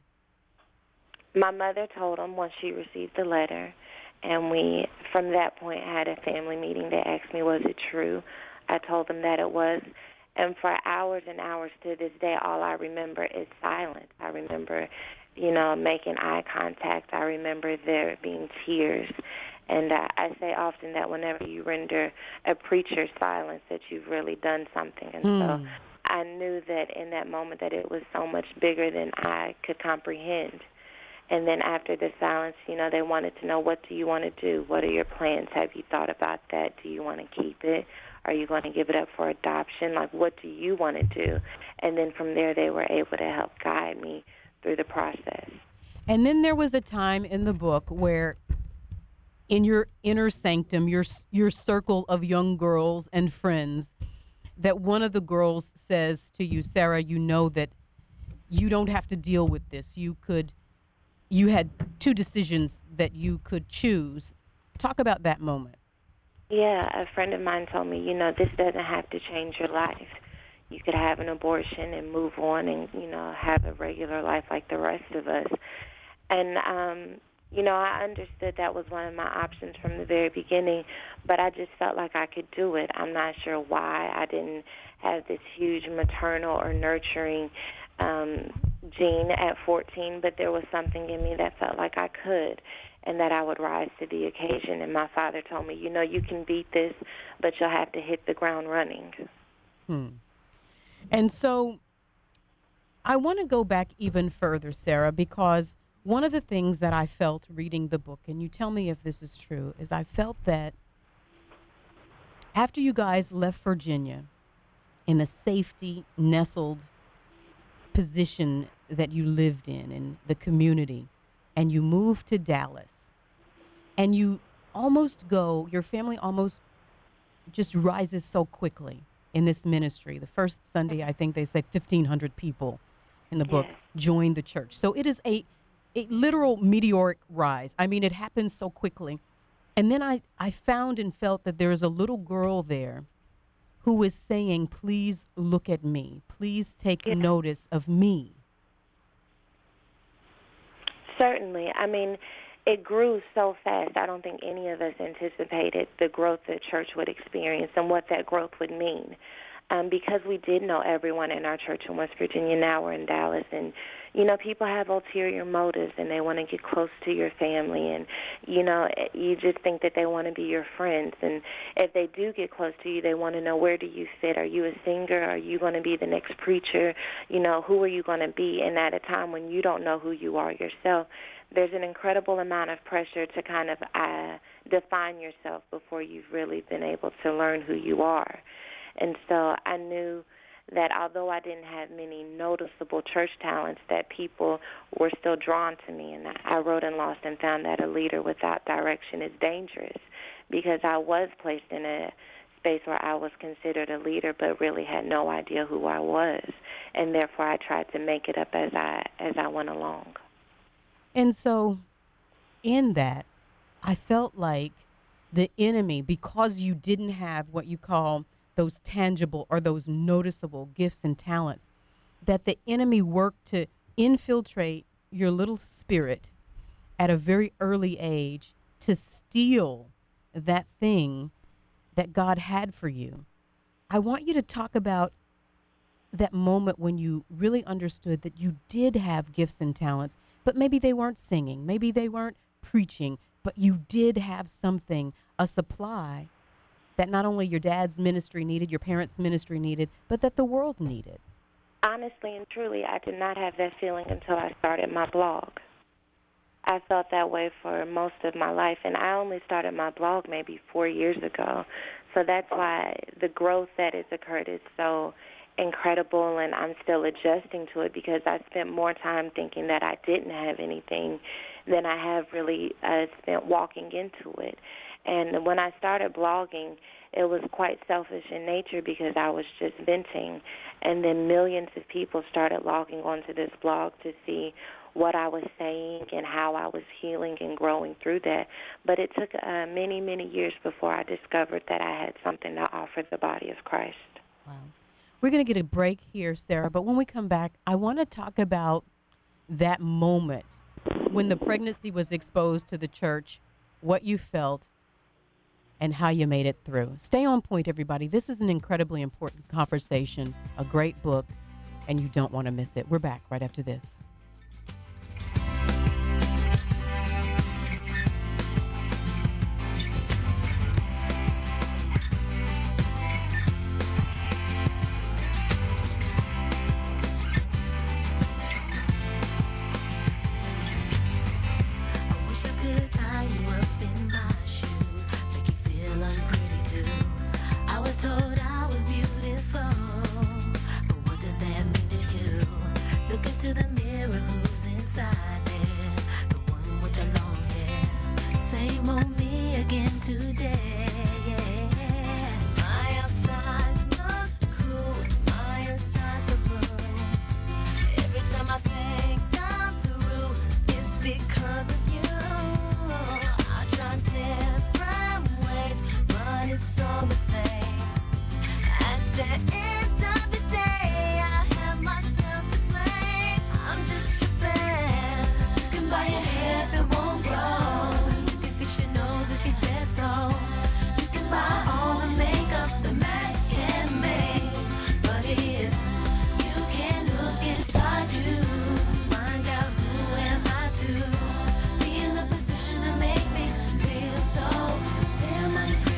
My mother told him once she received the letter, and we, from that point, had a family meeting. They asked me, was it true? I told them that it was. And for hours and hours to this day, all I remember is silence. I remember, you know, making eye contact. I remember there being tears. And uh, I say often that whenever you render a preacher silence, that you've really done something. And Hmm. so I knew that in that moment that it was so much bigger than I could comprehend. And then after the silence, you know, they wanted to know, what do you want to do? What are your plans? Have you thought about that? Do you want to keep it? Are you going to give it up for adoption? Like, what do you want to do? And then from there, they were able to help guide me through the process. And then there was a time in the book where in your inner sanctum, your your circle of young girls and friends, that one of the girls says to you, Sarah, you know that you don't have to deal with this. You could, you had two decisions that you could choose. Talk about that moment. Yeah, a friend of mine told me, you know, this doesn't have to change your life. You could have an abortion and move on and, you know, have a regular life like the rest of us. And, um, you know, I understood that was one of my options from the very beginning, but I just felt like I could do it. I'm not sure why. I didn't have this huge maternal or nurturing um, gene at fourteen, but there was something in me that felt like I could and that I would rise to the occasion. And my father told me, you know, you can beat this, but you'll have to hit the ground running. Hmm. And so I want to go back even further, Sarah, because one of the things that I felt reading the book, and you tell me if this is true, is I felt that after you guys left Virginia in the safety nestled position that you lived in, in the community, and you moved to Dallas, and you almost go, your family almost just rises so quickly in this ministry. The first Sunday, I think they said fifteen hundred people in the book joined the church. So it is a, a literal meteoric rise. I mean, it happens so quickly. And then I, I found and felt that there is a little girl there who is saying, please look at me. Please take notice of me. Certainly. I mean, it grew so fast. I don't think any of us anticipated the growth the church would experience and what that growth would mean. Um, because we did know everyone in our church in West Virginia. Now we're in Dallas, and you know, people have ulterior motives, and they want to get close to your family, and you know, you just think that they want to be your friends. And if they do get close to you, they want to know, where do you fit? Are you a singer? Are you going to be the next preacher? You know, who are you going to be? And at a time when you don't know who you are yourself, there's an incredible amount of pressure to kind of uh, define yourself before you've really been able to learn who you are. And so I knew that although I didn't have many noticeable church talents, that people were still drawn to me. And I wrote in Lost and Found that a leader without direction is dangerous, because I was placed in a space where I was considered a leader but really had no idea who I was. And therefore I tried to make it up as I as I went along. And so in that, I felt like the enemy, because you didn't have what you call those tangible or those noticeable gifts and talents, that the enemy worked to infiltrate your little spirit at a very early age to steal that thing that God had for you. I I want you to talk about that moment when you really understood that you did have gifts and talents, but maybe they weren't singing, maybe they weren't preaching, but you did have something, a supply that not only your dad's ministry needed, your parents' ministry needed, but that the world needed. Honestly and truly, I did not have that feeling until I started my blog. I felt that way for most of my life, and I only started my blog maybe four years ago. So that's why the growth that has occurred is so incredible, and I'm still adjusting to it because I spent more time thinking that I didn't have anything than I have really uh, spent walking into it. And when I started blogging, it was quite selfish in nature because I was just venting, and then millions of people started logging onto this blog to see what I was saying and how I was healing and growing through that. But it took uh, many, many years before I discovered that I had something to offer the body of Christ. Wow. We're going to get a break here, Sarah, but when we come back, I want to talk about that moment when the pregnancy was exposed to the church, what you felt, and how you made it through. Stay on point, everybody. This is an incredibly important conversation, a great book, and you don't want to miss it. We're back right after this. Told I was beautiful, but what does that mean to you? Look into the mirror, who's inside there? The one with the long hair. Same old me again today. Yeah. My outside's look cool, my inside's so blue. Every time I think I'm through, it's because of you. I try different ways, but it's all the same. At the end of the day, I have myself to blame. I'm just tripping. You can buy a hair that won't grow. You can fix your nose if you said so. You can buy all the makeup the man can make. But if you can't look inside you, find out who am I to be in the position to make me feel so damn unpretty.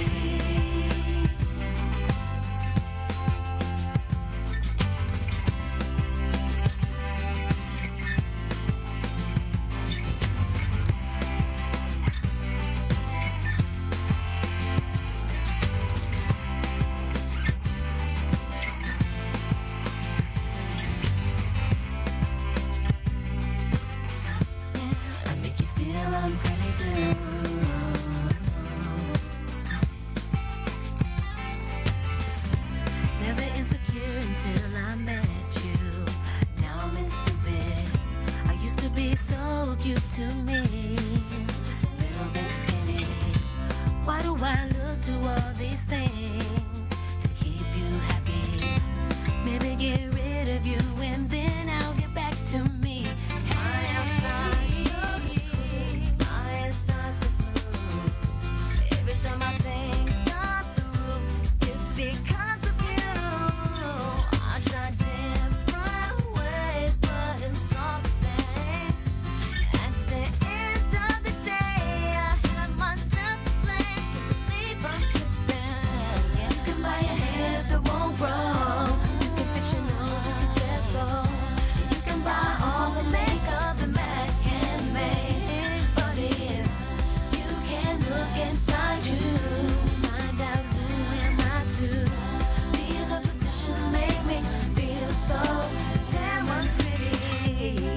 Never insecure until I met you. Now I'm in stupid. I used to be so cute to me, just a little bit skinny. Why do I look to all these things to keep you happy? Maybe get rid of you and then I'll get back to me. My outside's look cool, my inside's the blue. Every time I think I'm through, it's because of you. I try different ways, but it's all the same. At the end of the day, I have myself to blame. Believe I'm tripping. You can buy a hair that won't grow. You can fix your nose if you said so. You can buy all the makeup the man can make. But if you can't look inside you, find out who am I to be in the position to make me feel so damn unpretty.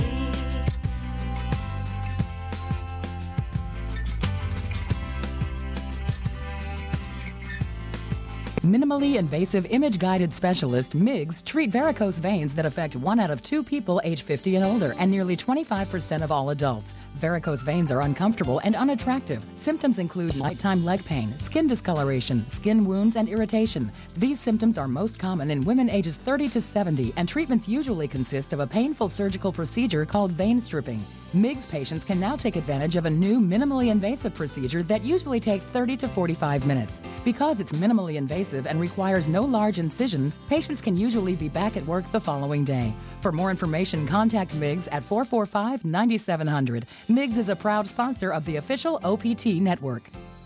Minimally invasive image-guided specialist M I Gs treat varicose veins that affect one out of two people age fifty and older and nearly twenty-five percent of all adults. Varicose veins are uncomfortable and unattractive. Symptoms include nighttime leg pain, skin discoloration, skin wounds, and irritation. These symptoms are most common in women ages thirty to seventy, and treatments usually consist of a painful surgical procedure called vein stripping. MIGS patients can now take advantage of a new minimally invasive procedure that usually takes thirty to forty-five minutes. Because it's minimally invasive and requires no large incisions, patients can usually be back at work the following day. For more information, contact MIGS at four four five, nine seven zero zero. MIGS is a proud sponsor of the official O P T network.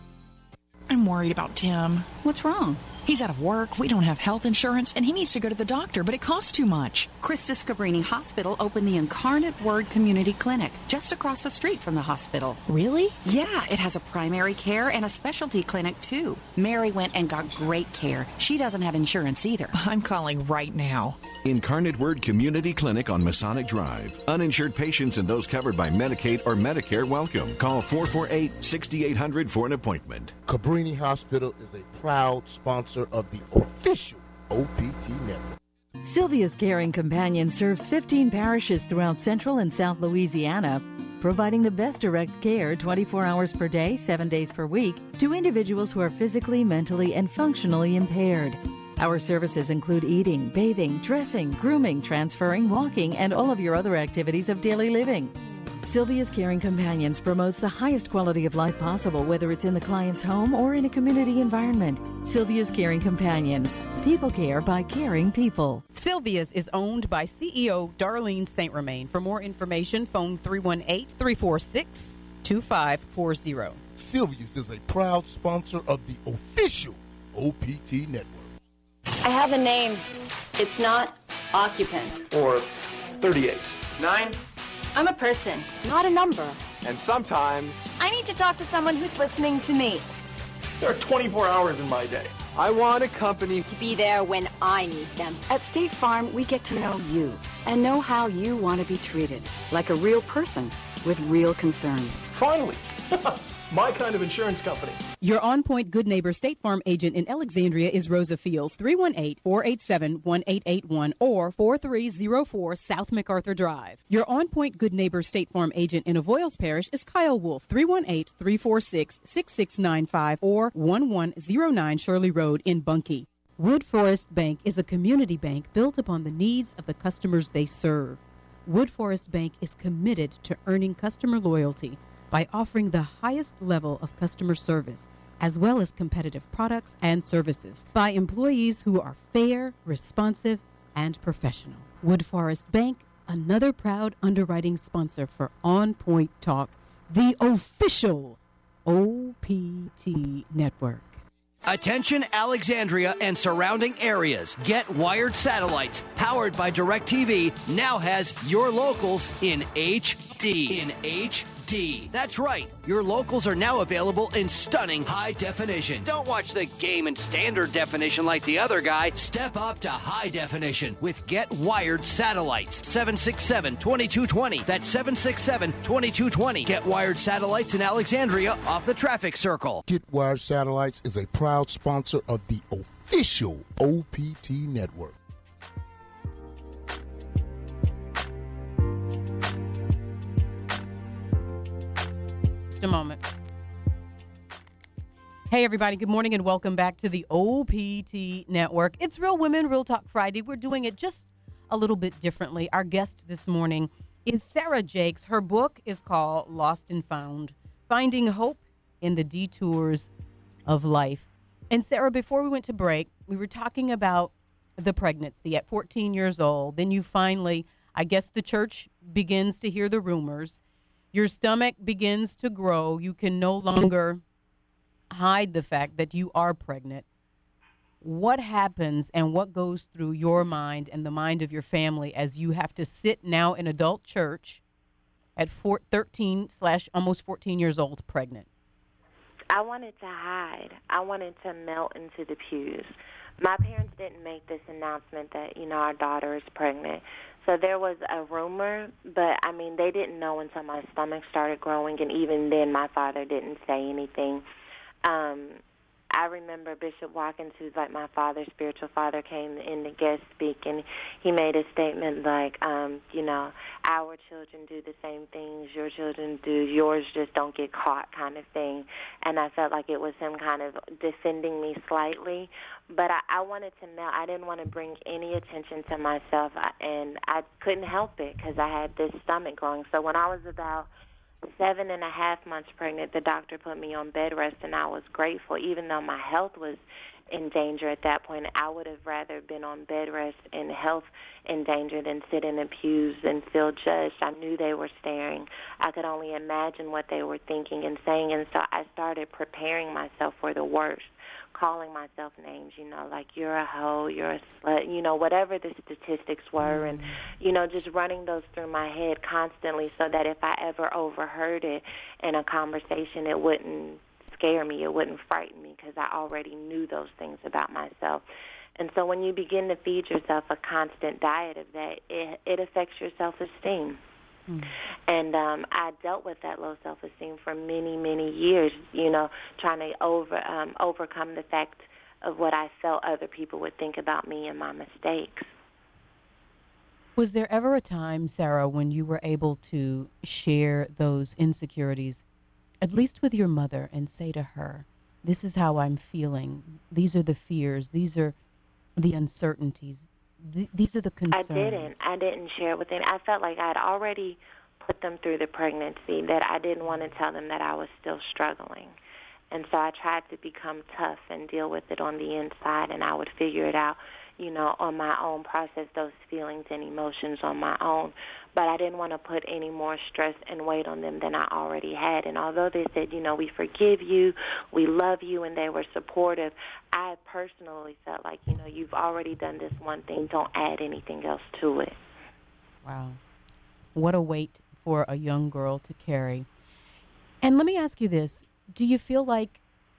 I'm worried about Tim. What's wrong? He's out of work, we don't have health insurance, and he needs to go to the doctor, but it costs too much. Krista Scabrini Hospital opened the Incarnate Word Community Clinic just across the street from the hospital. Really? Yeah, it has a primary care and a specialty clinic, too. Mary went and got great care. She doesn't have insurance either. I'm calling right now. Incarnate Word Community Clinic on Masonic Drive. Uninsured patients and those covered by Medicaid or Medicare welcome. Call four four eight, six eight zero zero for an appointment. Cabrini Hospital is a proud sponsor of the official O P T network. Sylvia's Caring Companion serves fifteen parishes throughout central and south Louisiana, providing the best direct care twenty-four hours per day, seven days per week to individuals who are physically, mentally, and functionally impaired. Our services include eating, bathing, dressing, grooming, transferring, walking, and all of your other activities of daily living. Sylvia's Caring Companions promotes the highest quality of life possible, whether it's in the client's home or in a community environment. Sylvia's Caring Companions. People care by caring people. Sylvia's is owned by C E O Darlene Saint Romain. For more information, phone three one eight, three four six, two five four zero. Sylvia's is a proud sponsor of the official O P T network. I have a name. It's not occupant. Or thirty-eight. Nine. I'm a person, not a number. And sometimes I need to talk to someone who's listening to me. there are twenty-four hours in my day. I want a company To be there when I need them. At State Farm, we get to know you and know how you want to be treated, like a real person with real concerns. Finally, my kind of insurance company. Your on-point Good Neighbor State Farm agent in Alexandria is Rosa Fields, three one eight, four eight seven, one eight eight one or four three zero four South MacArthur Drive. Your on-point Good Neighbor State Farm agent in Avoyles Parish is Kyle Wolf, three one eight, three four six, six six nine five or one one zero nine Shirley Road in Bunkie. Wood Forest Bank is a community bank built upon the needs of the customers they serve. Wood Forest Bank is committed to earning customer loyalty by offering the highest level of customer service, as well as competitive products and services, by employees who are fair, responsive, and professional. Wood Forest Bank, another proud underwriting sponsor for On Point Talk, the official O P T network. Attention Alexandria and surrounding areas. Get Wired Satellites, powered by DirecTV, now has your locals in H D. In H D. That's right. Your locals are now available in stunning high definition. Don't watch the game in standard definition like the other guy. Step up to high definition with Get Wired Satellites. seven six seven, two two two zero. That's seven six seven, two two two zero. Get Wired Satellites in Alexandria off the traffic circle. Get Wired Satellites is a proud sponsor of the official O P T network. A moment. Hey everybody, good morning and welcome back to the O P T Network. It's Real Women, Real Talk Friday. We're doing it just a little bit differently. Our guest this morning is Sarah Jakes. Her book is called Lost and Found, Finding Hope in the Detours of Life. And Sarah, before we went to break, we were talking about the pregnancy at fourteen years old. Then you finally, I guess the church begins to hear the rumors. Your stomach begins to grow. You can no longer hide the fact that you are pregnant. What happens and what goes through your mind and the mind of your family as you have to sit now in adult church at four, thirteen slash almost fourteen years old pregnant? I wanted to hide. I wanted to melt into the pews. My parents didn't make this announcement that, you know, our daughter is pregnant. So there was a rumor, but, I mean, they didn't know until my stomach started growing, and even then my father didn't say anything. Um, I remember Bishop Watkins, who's like my father, spiritual father, came in to guest speak, and he made a statement like, um, you know, our children do the same things your children do, yours just don't get caught kind of thing. And I felt like it was him kind of defending me slightly. But I, I wanted to know, I didn't want to bring any attention to myself, I- and I couldn't help it because I had this stomach growing. So when I was about seven and a half months pregnant, the doctor put me on bed rest, and I was grateful. Even though my health was in danger at that point, I would have rather been on bed rest and health in danger than sit in the pews and feel judged. I knew they were staring. I could only imagine what they were thinking and saying, and so I started preparing myself for the worst, calling myself names, you know, like you're a hoe, you're a slut, you know, whatever the statistics were, and, you know, just running those through my head constantly so that if I ever overheard it in a conversation, it wouldn't scare me, it wouldn't frighten me because I already knew those things about myself. And so when you begin to feed yourself a constant diet of that, it, it affects your self-esteem. And um, I dealt with that low self-esteem for many, many years, you know, trying to over um, overcome the fact of what I felt other people would think about me and my mistakes. Was there ever a time, Sarah, when you were able to share those insecurities, at least with your mother, and say to her, this is how I'm feeling, these are the fears, these are the uncertainties, th- these are the concerns? I didn't. I didn't share with them. I felt like I'd already put them through the pregnancy, that I didn't want to tell them that I was still struggling. And so I tried to become tough and deal with it on the inside, and I would figure it out, you know, on my own, process those feelings and emotions on my own. But I didn't want to put any more stress and weight on them than I already had. And although they said, you know, we forgive you, we love you, and they were supportive, I personally felt like, you know, you've already done this one thing, don't add anything else to it. Wow. What a weight for a young girl to carry. And let me ask you this. Do you feel like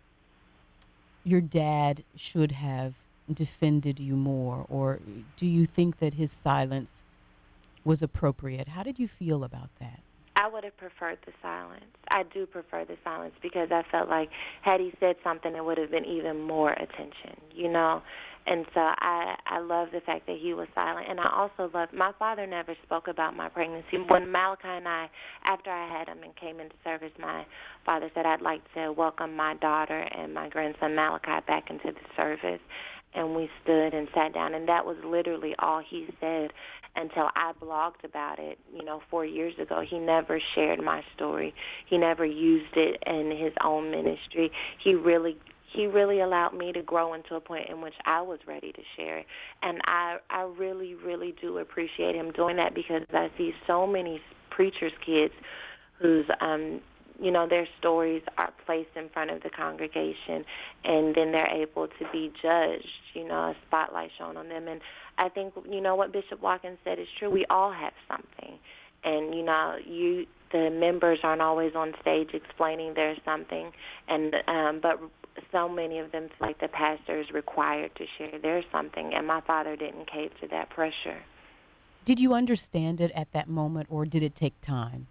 your dad should have defended you more, or do you think that his silence was appropriate? How did you feel about that? I would have preferred the silence. I do prefer the silence because I felt like had he said something, it would have been even more attention, you know? And so I, I love the fact that he was silent. And I also love, my father never spoke about my pregnancy. When Malachi and I, after I had him and came into service, my father said, I'd like to welcome my daughter and my grandson Malachi back into the service. And we stood and sat down, and that was literally all he said until I blogged about it, you know, four years ago. He never shared my story. He never used it in his own ministry. He really he really allowed me to grow into a point in which I was ready to share it. And I, I really, really do appreciate him doing that because I see so many preachers' kids whose um, you know, their stories are placed in front of the congregation, and then they're able to be judged, you know, a spotlight shown on them. And I think, you know, what Bishop Watkins said is true. We all have something. And, you know, you the members aren't always on stage explaining there's something, and um, but so many of them feel like the pastor is required to share there's something, and my father didn't cave to that pressure. Did you understand it at that moment, or did it take time?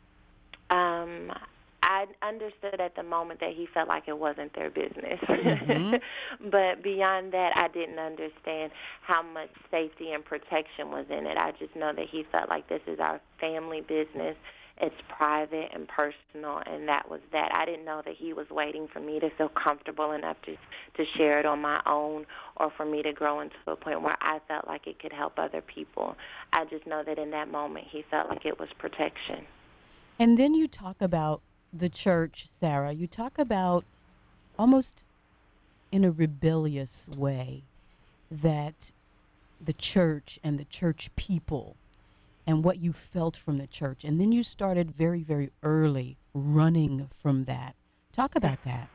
Um, I understood at the moment that he felt like it wasn't their business. Mm-hmm. But beyond that, I didn't understand how much safety and protection was in it. I just know that he felt like this is our family business. It's private and personal, and that was that. I didn't know that he was waiting for me to feel comfortable enough to, to share it on my own or for me to grow into a point where I felt like it could help other people. I just know that in that moment he felt like it was protection. And then you talk about the church, Sarah. You talk about almost in a rebellious way that the church and the church people and what you felt from the church. And then you started very, very early running from that. Talk about that.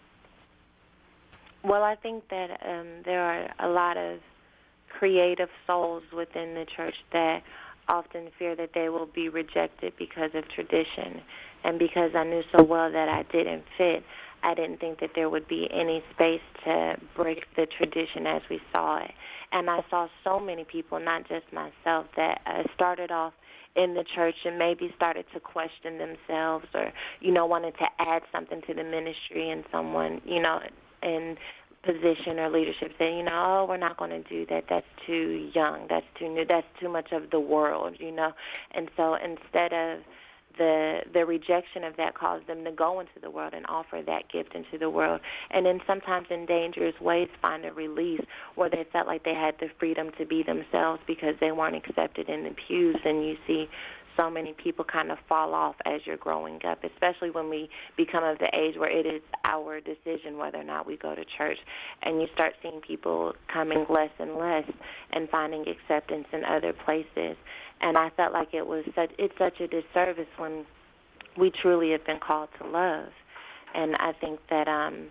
Well, I think that um, there are a lot of creative souls within the church that often fear that they will be rejected because of tradition. And because I knew so well that I didn't fit, I didn't think that there would be any space to break the tradition as we saw it. And I saw so many people, not just myself, that uh, started off in the church and maybe started to question themselves or, you know, wanted to add something to the ministry, and someone, you know, and position or leadership saying, you know, oh, we're not going to do that. That's too young. That's too new. That's too much of the world, you know. And so instead of the the rejection of that caused them to go into the world and offer that gift into the world. And then sometimes in dangerous ways find a release where they felt like they had the freedom to be themselves because they weren't accepted in the pews. And you see so many people kind of fall off as you're growing up, especially when we become of the age where it is our decision whether or not we go to church. And you start seeing people coming less and less and finding acceptance in other places. And I felt like it was such, it's such a disservice when we truly have been called to love. And I think that um,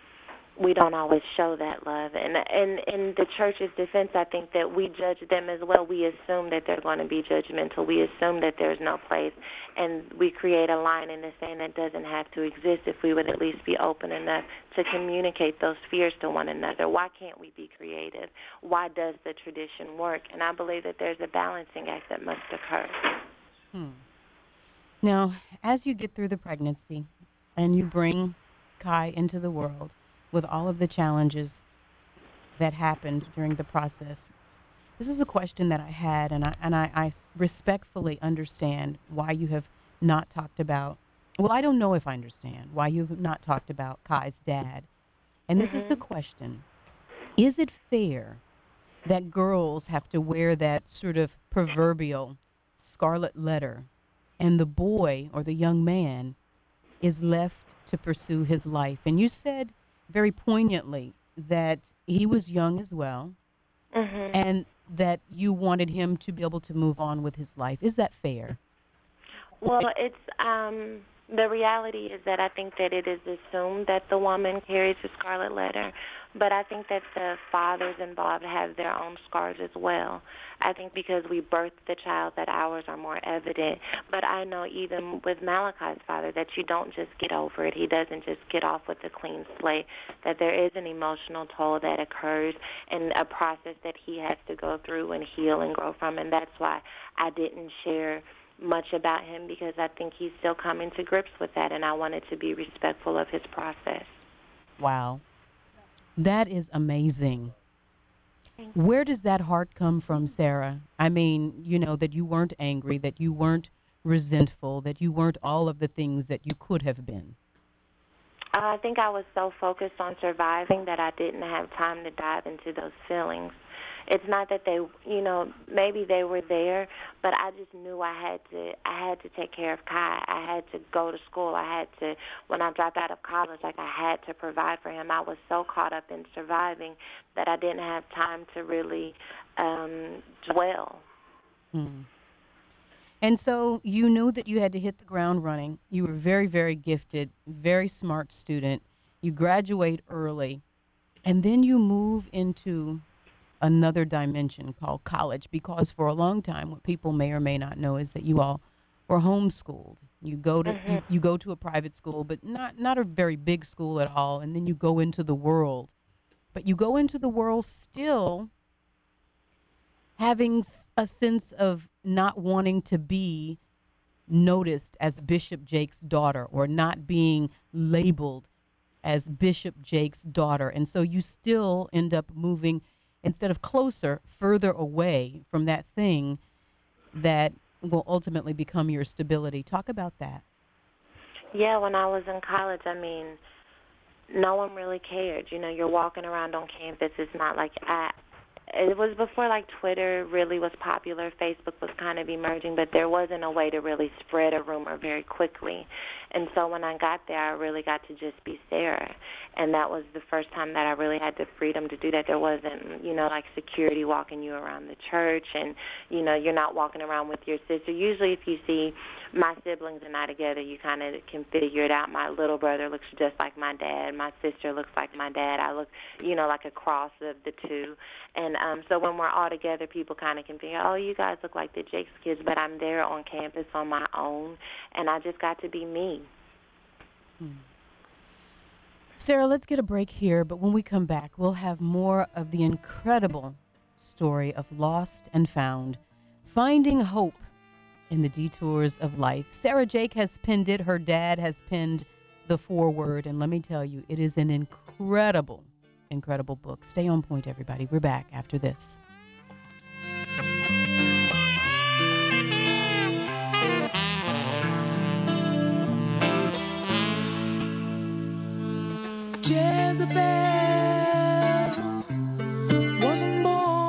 we don't always show that love. And and in the church's defense, I think that we judge them as well. We assume that they're going to be judgmental. We assume that there's no place. And we create a line in the sand that doesn't have to exist if we would at least be open enough to communicate those fears to one another. Why can't we be creative? Why does the tradition work? And I believe that there's a balancing act that must occur. Hmm. Now, as you get through the pregnancy and you bring Kai into the world with all of the challenges that happened during the process, this is a question that I had, and I and I, I respectfully understand why you have not talked about, well, I don't know if I understand why you have not talked about Kai's dad. And this is the question. Is it fair that girls have to wear that sort of proverbial scarlet letter and the boy or the young man is left to pursue his life? And you said very poignantly that he was young as well, Mhm. and that you wanted him to be able to move on with his life. Is that fair? Well, it's um, the reality is that I think that it is assumed that the woman carries the scarlet letter, but I think that the fathers involved have their own scars as well. I think because we birthed the child that ours are more evident. But I know even with Malachi's father that you don't just get over it. He doesn't just get off with a clean slate, that there is an emotional toll that occurs and a process that he has to go through and heal and grow from. And that's why I didn't share much about him, because I think he's still coming to grips with that, and I wanted to be respectful of his process. Wow. That is amazing. Where does that heart come from, Sarah? I mean, you know, that you weren't angry, that you weren't resentful, that you weren't all of the things that you could have been. Uh, I think I was so focused on surviving that I didn't have time to dive into those feelings. It's not that they, you know, maybe they were there, but I just knew I had to, I had to take care of Kai. I had to go to school. I had to, when I dropped out of college, like I had to provide for him. I was so caught up in surviving that I didn't have time to really um, dwell. Hmm. And so you knew that you had to hit the ground running. You were very, very gifted, very smart student. You graduate early, and then you move into another dimension called college, because for a long time, what people may or may not know is that you all were homeschooled. You go to you, you go to a private school, but not not a very big school at all, and then you go into the world. But you go into the world still having s- a sense of not wanting to be noticed as Bishop Jake's daughter, or not being labeled as Bishop Jake's daughter. And so you still end up moving, instead of closer, further away from that thing that will ultimately become your stability. Talk about that. Yeah, when I was in college, I mean, no one really cared. You know, you're walking around on campus. It's not like I, it was before like Twitter really was popular. Facebook was kind of emerging, but there wasn't a way to really spread a rumor very quickly. And so when I got there, I really got to just be Sarah. And that was the first time that I really had the freedom to do that. There wasn't, you know, like security walking you around the church, and, you know, you're not walking around with your sister. Usually if you see my siblings and I together, you kind of can figure it out. My little brother looks just like my dad. My sister looks like my dad. I look, you know, like a cross of the two. And um, so when we're all together, people kind of can figure, oh, you guys look like the Jake's kids, but I'm there on campus on my own, and I just got to be me. Sarah, let's get a break here, but when we come back, we'll have more of the incredible story of lost and found, finding hope in the detours of life. Sarah Jake has penned it. Her dad has penned the foreword, and let me tell you, it is an incredible incredible book. Stay on point, everybody. We're back after this. Jezebel wasn't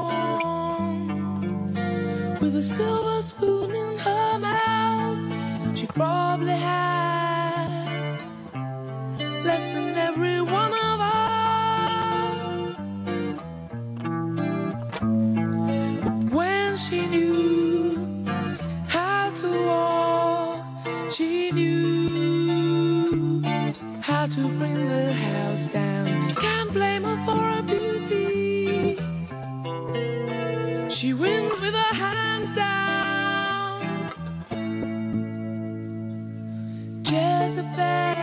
born with a silver spoon in her mouth. She probably had less than every one of us. But when she knew how to walk, she knew how to bring the house down. Can't blame her for her beauty. She wins with her hands down. Jezebel,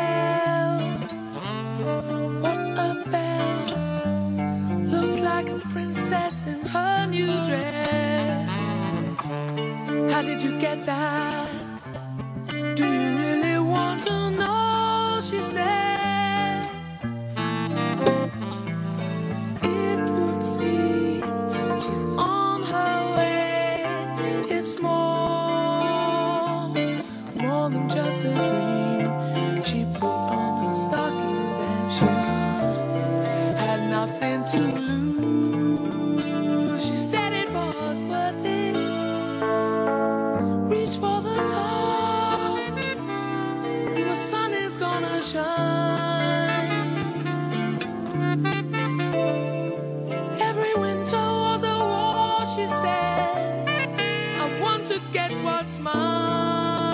what a belle. Looks like a princess in her new dress. How did you get that? Do you really want to know? She said, it would seem she's on her way. It's more, more than just a dream. She put on her stockings and shoes, had nothing to lose. She said it was worth it. Reach for the top, and the sun is gonna shine. Every winter was a war, she said. I want to get what's mine.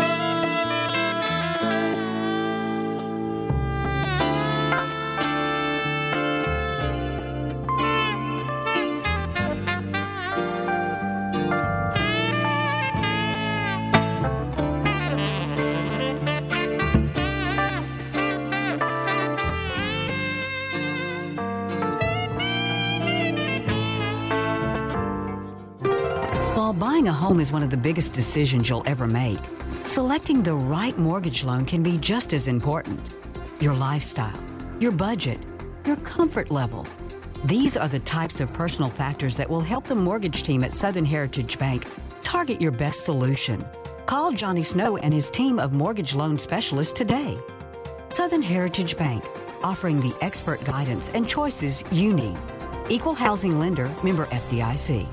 While buying a home is one of the biggest decisions you'll ever make, selecting the right mortgage loan can be just as important. Your lifestyle, your budget, your comfort level. These are the types of personal factors that will help the mortgage team at Southern Heritage Bank target your best solution. Call Johnny Snow and his team of mortgage loan specialists today. Southern Heritage Bank, offering the expert guidance and choices you need. Equal housing lender, member F D I C.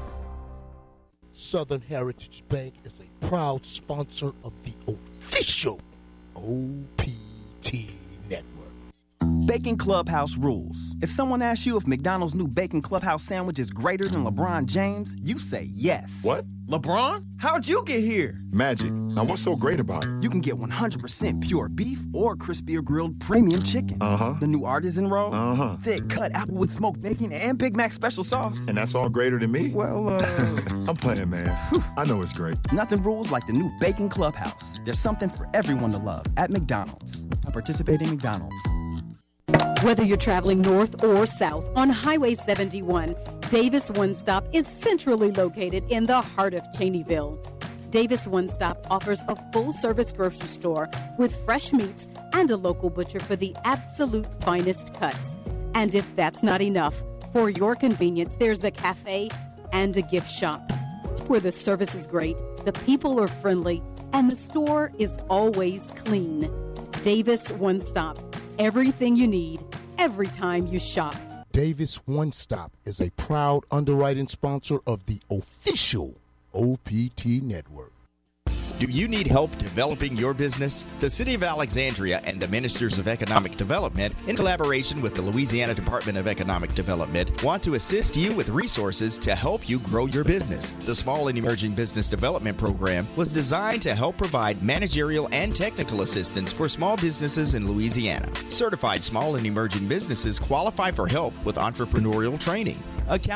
Southern Heritage Bank is a proud sponsor of the official O P T Network. Bacon Clubhouse rules. If someone asks you if McDonald's new Bacon Clubhouse sandwich is greater than LeBron James, you say yes. What? LeBron? How'd you get here? Magic. Now, what's so great about it? You can get one hundred percent pure beef or crispy or grilled premium chicken. Uh-huh. The new artisan roll. Uh-huh. Thick cut apple with smoked bacon and Big Mac special sauce. And that's all greater than me? Well, uh... I'm playing, man. I know it's great. Nothing rules like the new Bacon Clubhouse. There's something for everyone to love at McDonald's. I participate in McDonald's. Whether you're traveling north or south on Highway seventy-one, Davis One Stop is centrally located in the heart of Cheneyville. Davis One Stop offers a full-service grocery store with fresh meats and a local butcher for the absolute finest cuts. And if that's not enough, for your convenience, there's a cafe and a gift shop where the service is great, the people are friendly, and the store is always clean. Davis One Stop. Everything you need, every time you shop. Davis One Stop is a proud underwriting sponsor of the official O P T Network. Do you need help developing your business? The City of Alexandria and the Ministers of Economic Development, in collaboration with the Louisiana Department of Economic Development, want to assist you with resources to help you grow your business. The Small and Emerging Business Development Program was designed to help provide managerial and technical assistance for small businesses in Louisiana. Certified small and emerging businesses qualify for help with entrepreneurial training, accounting,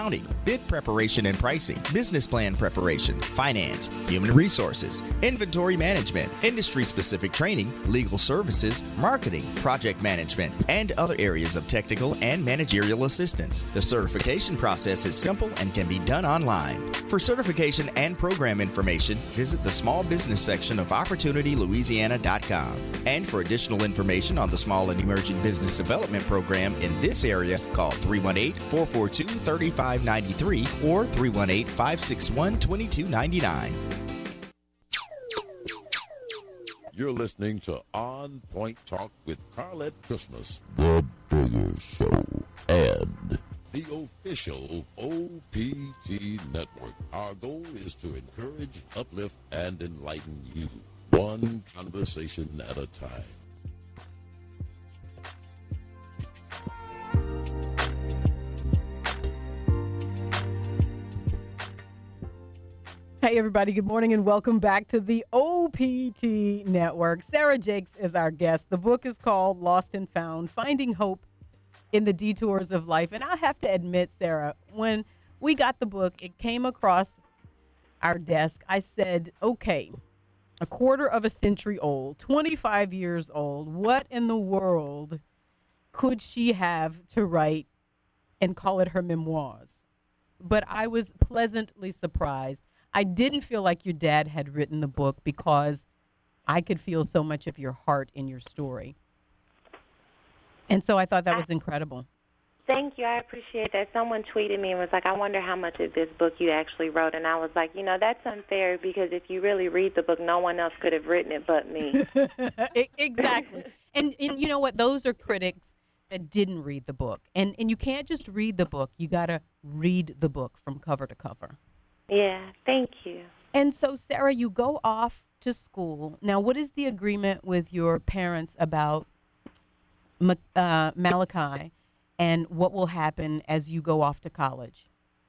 bid preparation and pricing, business plan preparation, finance, human resources, inventory management, industry-specific training, legal services, marketing, project management, and other areas of technical and managerial assistance. The certification process is simple and can be done online. For certification and program information, visit the small business section of opportunity louisiana dot com. And for additional information on the Small and Emerging Business Development Program in this area, call three one eight, four four two, three five nine three or three one eight, five six one, two two nine nine. You're listening to On Point Talk with Carlette Christmas, the Bigger Show, and the official O P T Network. Our goal is to encourage, uplift, and enlighten you, one conversation at a time. Hey, everybody. Good morning and welcome back to the O P T Network. Sarah Jakes is our guest. The book is called Lost and Found, Finding Hope in the Detours of Life. And I have to admit, Sarah, when we got the book, it came across our desk. I said, okay, a quarter of a century old, twenty-five years old. What in the world could she have to write and call it her memoirs? But I was pleasantly surprised. I didn't feel like your dad had written the book because I could feel so much of your heart in your story. And so I thought that was incredible. Thank you. I appreciate that. Someone tweeted me and was like, I wonder how much of this book you actually wrote. And I was like, you know, that's unfair because if you really read the book, no one else could have written it but me. Exactly. and, and you know what? Those are critics that didn't read the book. And, and you can't just read the book. You got to read the book from cover to cover. Yeah, thank you. And so, Sarah, you go off to school. Now, what is the agreement with your parents about uh, Malachi and what will happen as you go off to college?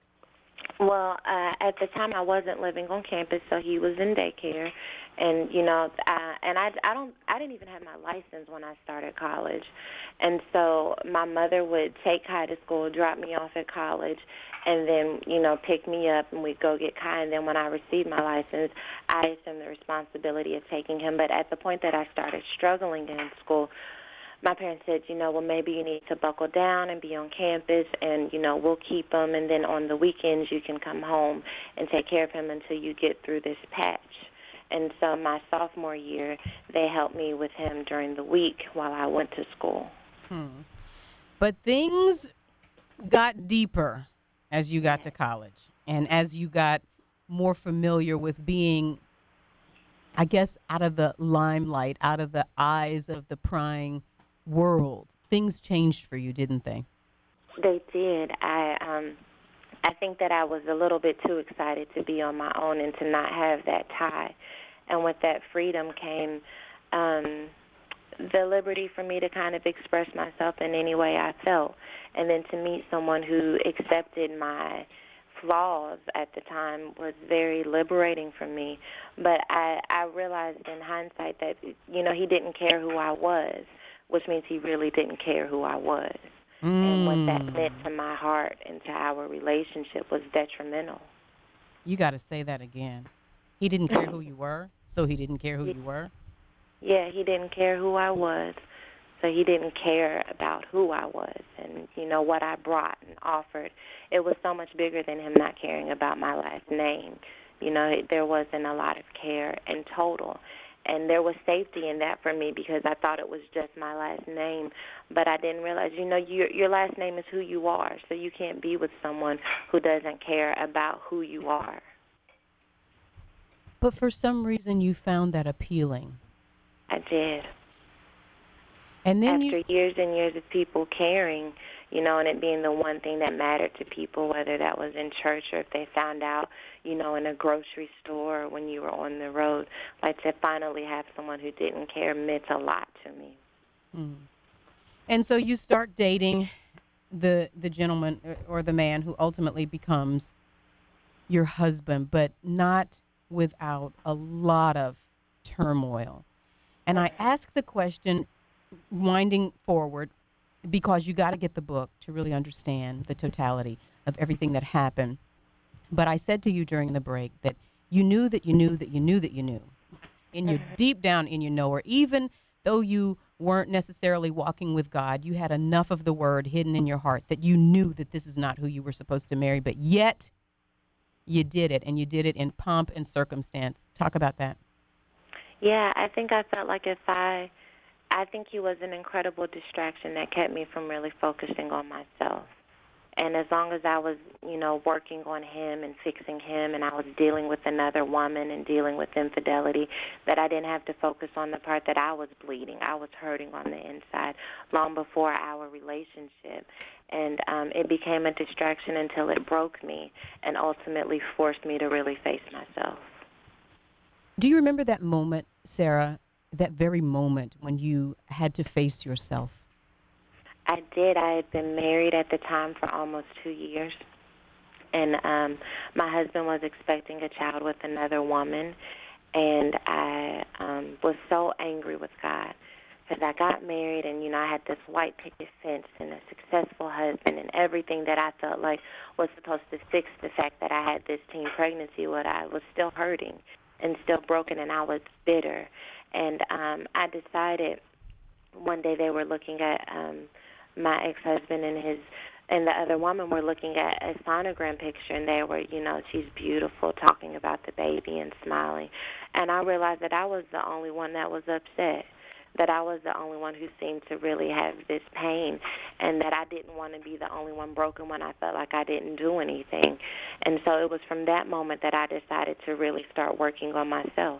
Well, uh, at the time I wasn't living on campus, so he was in daycare, and you know, uh, and I, I don't, I didn't even have my license when I started college, and so my mother would take Kai to school, drop me off at college, and then you know pick me up, and we'd go get Kai, and then when I received my license, I assumed the responsibility of taking him. But at the point that I started struggling in school, my parents said, you know, well, maybe you need to buckle down and be on campus, and, you know, we'll keep him, and then on the weekends you can come home and take care of him until you get through this patch. And so my sophomore year, they helped me with him during the week while I went to school. Hmm. But things got deeper as you got to college and as you got more familiar with being, I guess, out of the limelight, out of the eyes of the prying world. Things changed for you, didn't they? They did. I um, I think that I was a little bit too excited to be on my own and to not have that tie. And with that freedom came um, the liberty for me to kind of express myself in any way I felt. And then to meet someone who accepted my flaws at the time was very liberating for me. But I, I realized in hindsight that, you know, he didn't care who I was, which means he really didn't care who I was. Mm. And what that meant to my heart and to our relationship was detrimental. You got to say that again. He didn't care who you were, so he didn't care who you were? Yeah, he didn't care who I was, so he didn't care about who I was and, you know, what I brought and offered. It was so much bigger than him not caring about my last name. You know, it, there wasn't a lot of care in total. And there was safety in that for me because I thought it was just my last name. But I didn't realize, you know, your, your last name is who you are, so you can't be with someone who doesn't care about who you are. But for some reason you found that appealing. I did. And then After you... years and years of people caring, you know, and it being the one thing that mattered to people, whether that was in church or if they found out, you know, in a grocery store or when you were on the road, like to finally have someone who didn't care meant a lot to me. Mm. And so you start dating the the gentleman or the man who ultimately becomes your husband, but not without a lot of turmoil. And I ask the question, winding forward, because you got to get the book to really understand the totality. of everything that happened. But I said to you during the break that you knew that you knew that you knew that you knew in your deep down in your knower, even though you weren't necessarily walking with God, you had enough of the word hidden in your heart that you knew that this is not who you were supposed to marry, but yet you did it, and you did it in pomp and circumstance. Talk about that. Yeah, I think I felt like if I, I think he was an incredible distraction that kept me from really focusing on myself. And as long as I was, you know, working on him and fixing him, and I was dealing with another woman and dealing with infidelity, that I didn't have to focus on the part that I was bleeding. I was hurting on the inside long before our relationship. And um, it became a distraction until it broke me and ultimately forced me to really face myself. Do you remember that moment, Sarah, that very moment when you had to face yourself? I did. I had been married at the time for almost two years. And um, my husband was expecting a child with another woman. And I um, was so angry with God because I got married and, you know, I had this white picket fence and a successful husband and everything that I felt like was supposed to fix the fact that I had this teen pregnancy, but I was still hurting and still broken, and I was bitter. And um, I decided one day they were looking at um, my ex-husband and his and the other woman were looking at a sonogram picture, and they were, you know, she's beautiful, talking about the baby and smiling. And I realized that I was the only one that was upset, that I was the only one who seemed to really have this pain, and that I didn't want to be the only one broken when I felt like I didn't do anything. And so it was from that moment that I decided to really start working on myself.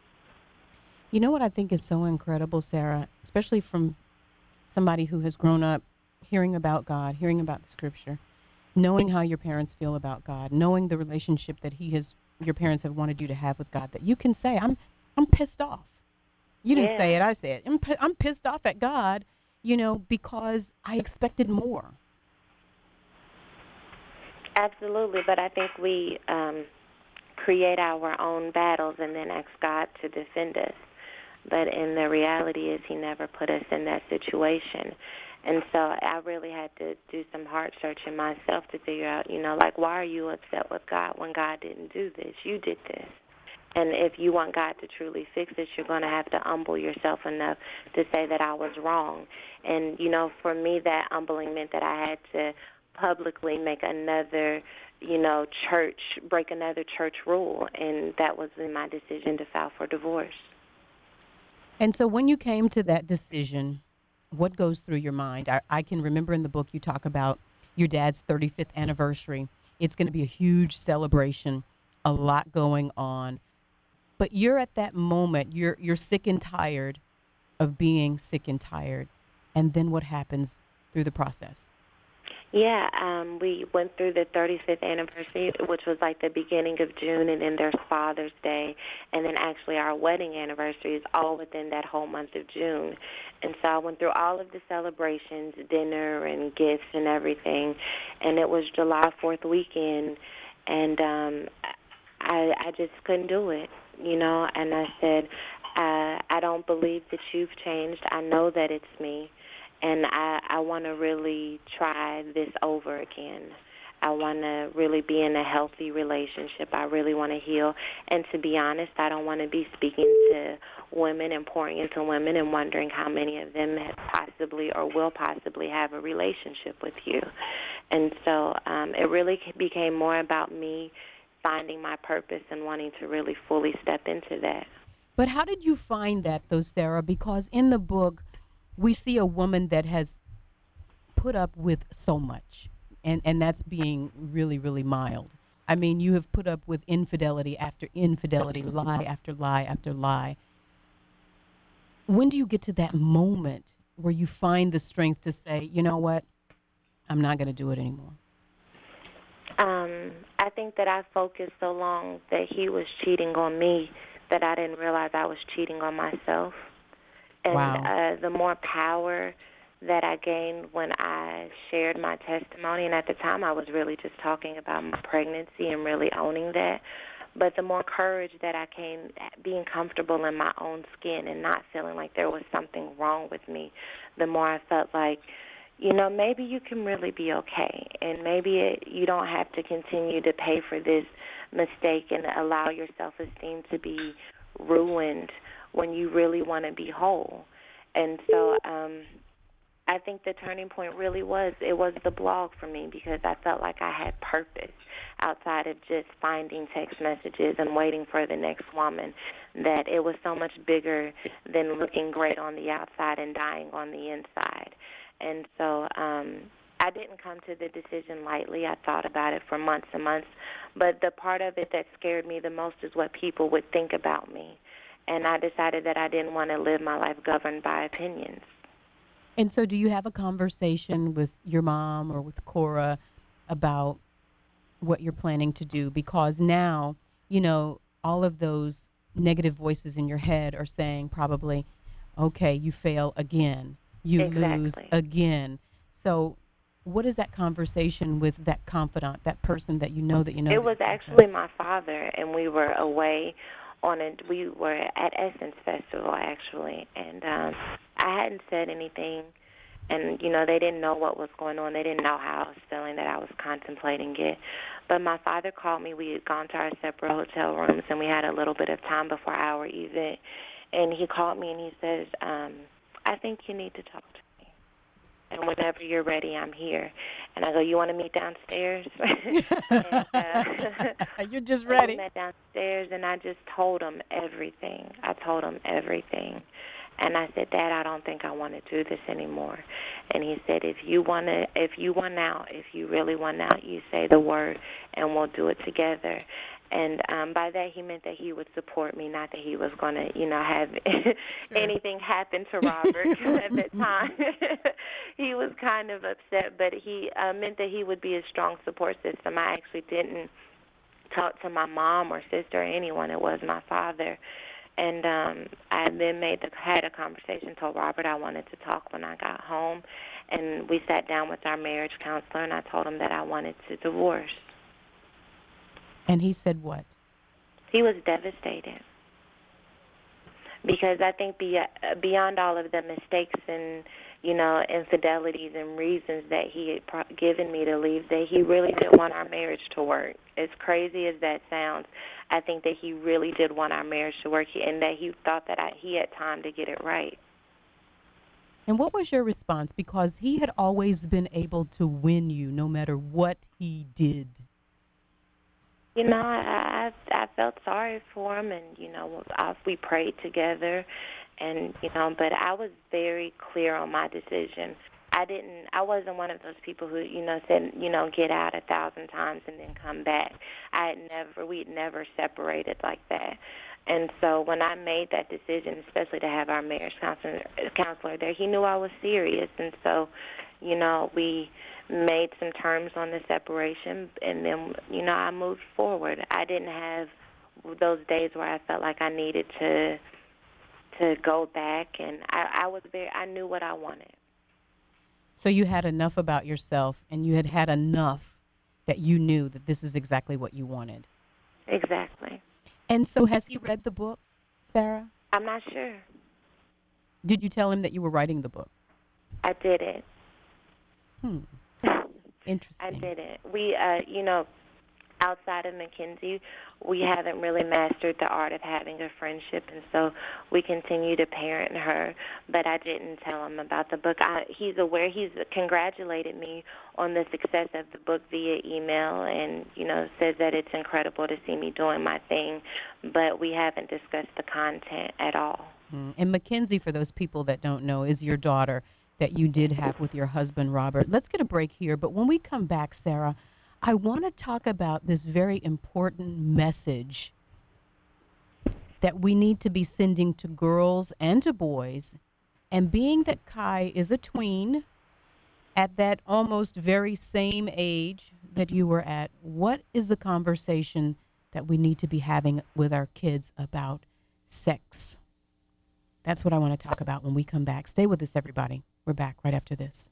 You know what I think is so incredible, Sarah, especially from somebody who has grown up hearing about God, hearing about the scripture, knowing how your parents feel about God, knowing the relationship that he has, your parents have wanted you to have with God, that you can say, I'm I'm pissed off. You didn't Yeah. say it, I said it. I'm, pi- I'm pissed off at God, you know, because I expected more. Absolutely, but I think we um, create our own battles and then ask God to defend us. But in the reality is he never put us in that situation. And so I really had to do some heart searching myself to figure out, you know, like, why are you upset with God when God didn't do this? You did this. And if you want God to truly fix this, you're going to have to humble yourself enough to say that I was wrong. And, you know, for me, that humbling meant that I had to publicly make another, you know, church, break another church rule. And that was in my decision to file for divorce. And so when you came to that decision, what goes through your mind? I, I can remember in the book you talk about your dad's thirty-fifth anniversary. It's going to be a huge celebration, a lot going on. But you're at that moment, you're you're sick and tired of being sick and tired. And then what happens through the process? Yeah, um, we went through the thirty-fifth anniversary, which was like the beginning of June, and then there's Father's Day, and then actually our wedding anniversary is all within that whole month of June. And so I went through all of the celebrations, dinner and gifts and everything, and it was July fourth weekend, and um, I, I just couldn't do it, you know, and I said, uh, I don't believe that you've changed. I know that it's me. And I, I want to really try this over again. I want to really be in a healthy relationship. I really want to heal. And to be honest, I don't want to be speaking to women and pouring into women and wondering how many of them have possibly or will possibly have a relationship with you. And so um, it really became more about me finding my purpose and wanting to really fully step into that. But how did you find that, though, Sarah? Because in the book, we see a woman that has put up with so much, and, and that's being really, really mild. I mean, you have put up with infidelity after infidelity, lie after lie after lie. When do you get to that moment where you find the strength to say, you know what, I'm not going to do it anymore? Um, I think that I focused so long that he was cheating on me that I didn't realize I was cheating on myself. And Wow. uh, the more power that I gained when I shared my testimony, and at the time I was really just talking about my pregnancy and really owning that, but the more courage that I came, being comfortable in my own skin and not feeling like there was something wrong with me, the more I felt like, you know, maybe you can really be okay, and maybe it, you don't have to continue to pay for this mistake and allow your self-esteem to be ruined when you really want to be whole. And so um, I think the turning point really was, it was the blog for me, because I felt like I had purpose outside of just finding text messages and waiting for the next woman, that it was so much bigger than looking great on the outside and dying on the inside. And so um, I didn't come to the decision lightly. I thought about it for months and months. But the part of it that scared me the most is what people would think about me. And I decided that I didn't want to live my life governed by opinions. And so do you have a conversation with your mom or with Cora about what you're planning to do? Because now, you know, all of those negative voices in your head are saying probably, okay, you fail again. You Exactly. lose again. So what is that conversation with that confidant, that person that you know that you know? It that was you can actually trust? my father, and we were away on a, we were at Essence Festival, actually, and um, I hadn't said anything, and, you know, they didn't know what was going on. They didn't know how I was feeling, that I was contemplating it. But my father called me. We had gone to our separate hotel rooms, and we had a little bit of time before our event, and he called me, and he says, um, I think you need to talk to me. And whenever you're ready, I'm here. And I go, you want to meet downstairs? and, uh, you're just and ready. we met downstairs, and I just told him everything. I told him everything. And I said, Dad, I don't think I want to do this anymore. And he said, if you want to, if you want out, if you really want out, you say the word, and we'll do it together. And um, by that, he meant that he would support me, not that he was going to, you know, have sure. anything happen to Robert. At that time, he was kind of upset, but he uh, meant that he would be a strong support system. I actually didn't talk to my mom or sister or anyone. It was my father. And um, I then made the, had a conversation, told Robert I wanted to talk when I got home, and we sat down with our marriage counselor, and I told him that I wanted to divorce. And he said what? He was devastated, because I think be, beyond all of the mistakes and, you know, infidelities and reasons that he had pro- given me to leave, that he really did want our marriage to work. As crazy as that sounds, I think that he really did want our marriage to work, and that he thought that I, he had time to get it right. And what was your response? Because he had always been able to win you no matter what he did. You know, I, I I felt sorry for him, and, you know, I, we prayed together, and, you know, but I was very clear on my decision. I didn't, I wasn't one of those people who, you know, said, you know, get out a thousand times and then come back. I had never, we'd never separated like that. And so when I made that decision, especially to have our marriage counselor, counselor there, he knew I was serious. And so, you know, we made some terms on the separation, and then, you know, I moved forward. I didn't have those days where I felt like I needed to to go back, and I, I was very, I knew what I wanted. So you had enough about yourself, and you had had enough that you knew that this is exactly what you wanted. Exactly. And so has he read the book, Sarah? I'm not sure. Did you tell him that you were writing the book? I didn't. Hmm. Interesting. I didn't. We, uh, you know, outside of Mackenzie, we haven't really mastered the art of having a friendship, and so we continue to parent her, but I didn't tell him about the book. I, he's aware. He's congratulated me on the success of the book via email, and, you know, says that it's incredible to see me doing my thing, but we haven't discussed the content at all. Mm. And Mackenzie, for those people that don't know, is your daughter that you did have with your husband, Robert. Let's get a break here, but when we come back, Sarah, I want to talk about this very important message that we need to be sending to girls and to boys. And being that Kai is a tween at that almost very same age that you were at, what is the conversation that we need to be having with our kids about sex? That's what I want to talk about when we come back. Stay with us, everybody. We're back right after this.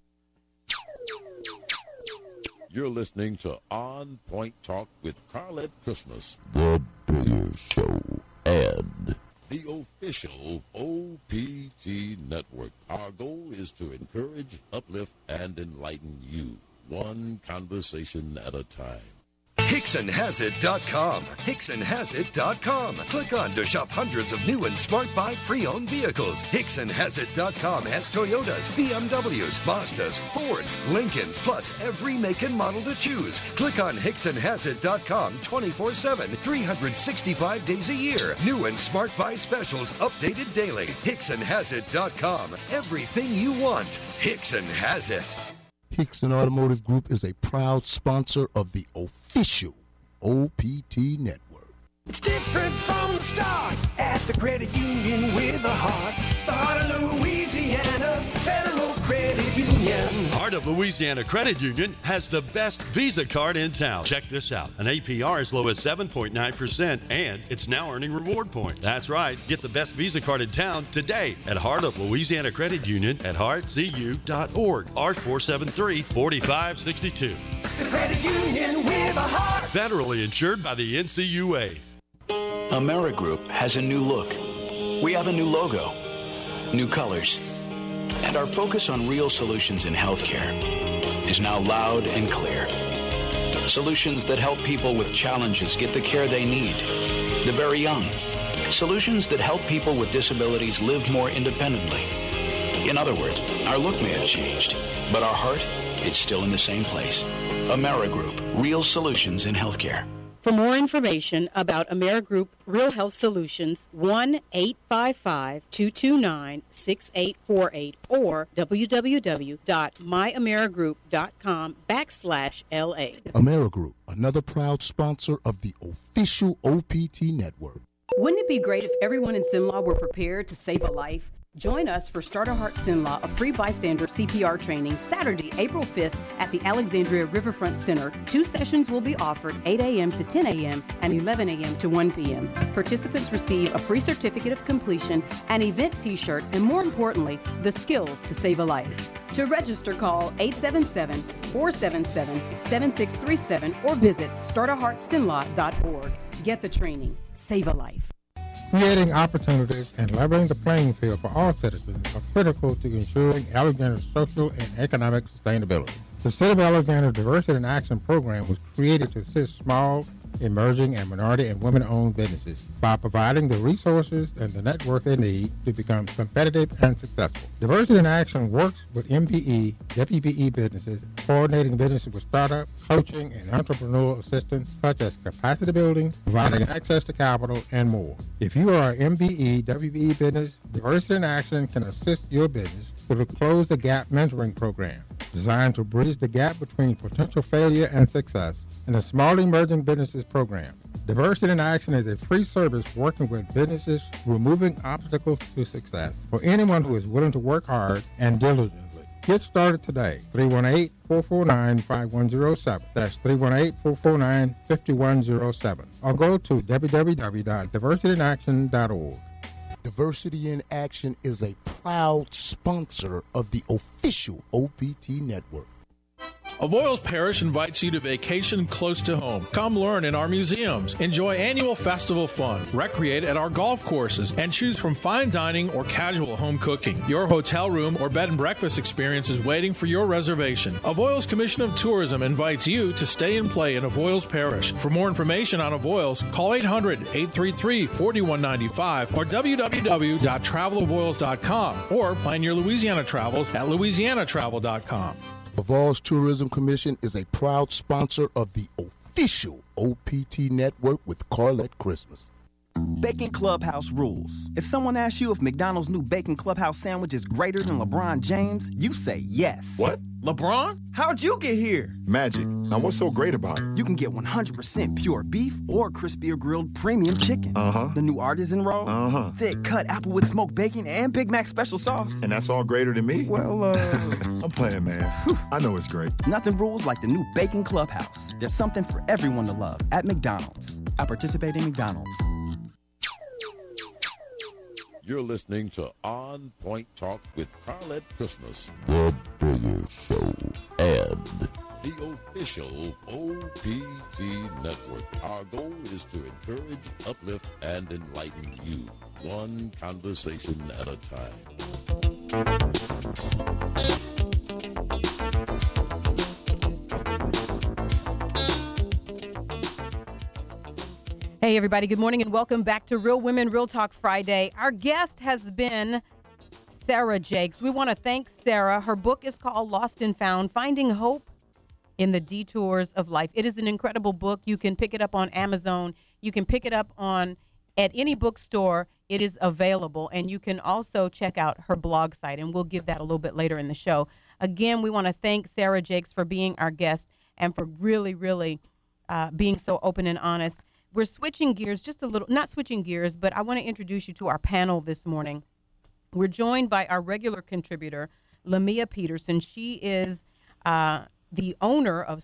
You're listening to On Point Talk with Carlette Christmas, the Bigger Show, and the official O P T network. Our goal is to encourage, uplift, and enlighten you, one conversation at a time. Hickson Has It dot com. Hickson Has It dot com. Click on to shop hundreds of new and smart buy pre-owned vehicles. Hickson Has It dot com has Toyotas, B M Ws, Mazdas, Fords, Lincolns, plus every make and model to choose. Click on Hickson Has It dot com twenty-four seven, three hundred sixty-five days a year. New and smart buy specials updated daily. Hickson Has It dot com. Everything you want. Hickson has it. Hickson Automotive Group is a proud sponsor of the official O P T network. It's different from the start at the credit union with a heart. The heart of Louisiana Federal Credit Union. Heart of Louisiana Credit Union has the best Visa card in town. Check this out. An A P R as low as seven point nine percent, and it's now earning reward points. That's right. Get the best Visa card in town today at Heart of Louisiana Credit Union at heart c u dot org. R four seven three, four five six two. The credit union with a heart. Federally insured by the N C U A. AmeriGroup has a new look. We have a new logo, new colors, and our focus on real solutions in healthcare is now loud and clear. Solutions that help people with challenges get the care they need, the very young. Solutions that help people with disabilities live more independently. In other words, our look may have changed, but our heart is still in the same place. AmeriGroup, real solutions in healthcare. For more information about AmeriGroup Real Health Solutions, one eight five five, two two nine, six eight four eight or www.myamerigroup.com backslash LA. AmeriGroup, another proud sponsor of the official O P T network. Wouldn't it be great if everyone in Simlaw were prepared to save a life? Join us for Start a Heart Simlaw, a free bystander C P R training, Saturday, April fifth at the Alexandria Riverfront Center. Two sessions will be offered, eight a.m. to ten a.m. and eleven a.m. to one p.m. Participants receive a free certificate of completion, an event t-shirt, and more importantly, the skills to save a life. To register, call eight seven seven, four seven seven, seven six three seven or visit start a heart simlaw dot org. Get the training. Save a life. Creating opportunities and leveling the playing field for all citizens are critical to ensuring Alexandria's social and economic sustainability. The City of Alexandria Diversity in Action program was created to assist small, emerging, and minority and women-owned businesses by providing the resources and the network they need to become competitive and successful. Diversity in Action works with M P E, W P E businesses, coordinating businesses with startup, coaching, and entrepreneurial assistance such as capacity building, providing access to capital, and more. If you are an M P E, W P E business, Diversity in Action can assist your business through the Close the Gap mentoring program, designed to bridge the gap between potential failure and success, and the Small Emerging Businesses Program. Diversity in Action is a free service working with businesses removing obstacles to success for anyone who is willing to work hard and diligently. Get started today. three one eight, four four nine, five one zero seven. That's three one eight, four four nine, five one zero seven. Or go to w w w dot diversity in action dot org. Diversity in Action is a proud sponsor of the official O P T network. Avoyles Parish invites you to vacation close to home. Come learn in our museums, enjoy annual festival fun, recreate at our golf courses, and choose from fine dining or casual home cooking. Your hotel room or bed and breakfast experience is waiting for your reservation. Avoyles Commission of Tourism invites you to stay and play in Avoyles Parish. For more information on Avoyles, call eight hundred, eight three three, four one nine five or w w w dot travel avoyles dot com or plan your Louisiana travels at louisiana travel dot com. Avoyles Tourism Commission is a proud sponsor of the official O P T network with Carlette Christmas. Bacon Clubhouse rules. If someone asks you if McDonald's new Bacon Clubhouse sandwich is greater than LeBron James, you say yes. What? LeBron? How'd you get here? Magic. Now what's so great about it? You can get one hundred percent pure beef or crispy or grilled premium chicken. Uh-huh. The new artisan roll. Uh-huh. Thick cut Applewood smoked bacon and Big Mac special sauce. And that's all greater than me? Well, uh... I'm playing, man. I know it's great. Nothing rules like the new Bacon Clubhouse. There's something for everyone to love at McDonald's. I participate in McDonald's. You're listening to On Point Talk with Carlette Christmas, the Bigger Show, and the official O P T Network. Our goal is to encourage, uplift, and enlighten you, one conversation at a time. Hey, everybody. Good morning and welcome back to Real Women, Real Talk Friday. Our guest has been Sarah Jakes. We want to thank Sarah. Her book is called Lost and Found, Finding Hope in the Detours of Life. It is an incredible book. You can pick it up on Amazon. You can pick it up on at any bookstore. It is available. And you can also check out her blog site, and we'll give that a little bit later in the show. Again, we want to thank Sarah Jakes for being our guest and for really, really uh, being so open and honest. We're switching gears just a little, not switching gears, but I want to introduce you to our panel this morning. We're joined by our regular contributor, Lamia Peterson. She is uh, the owner of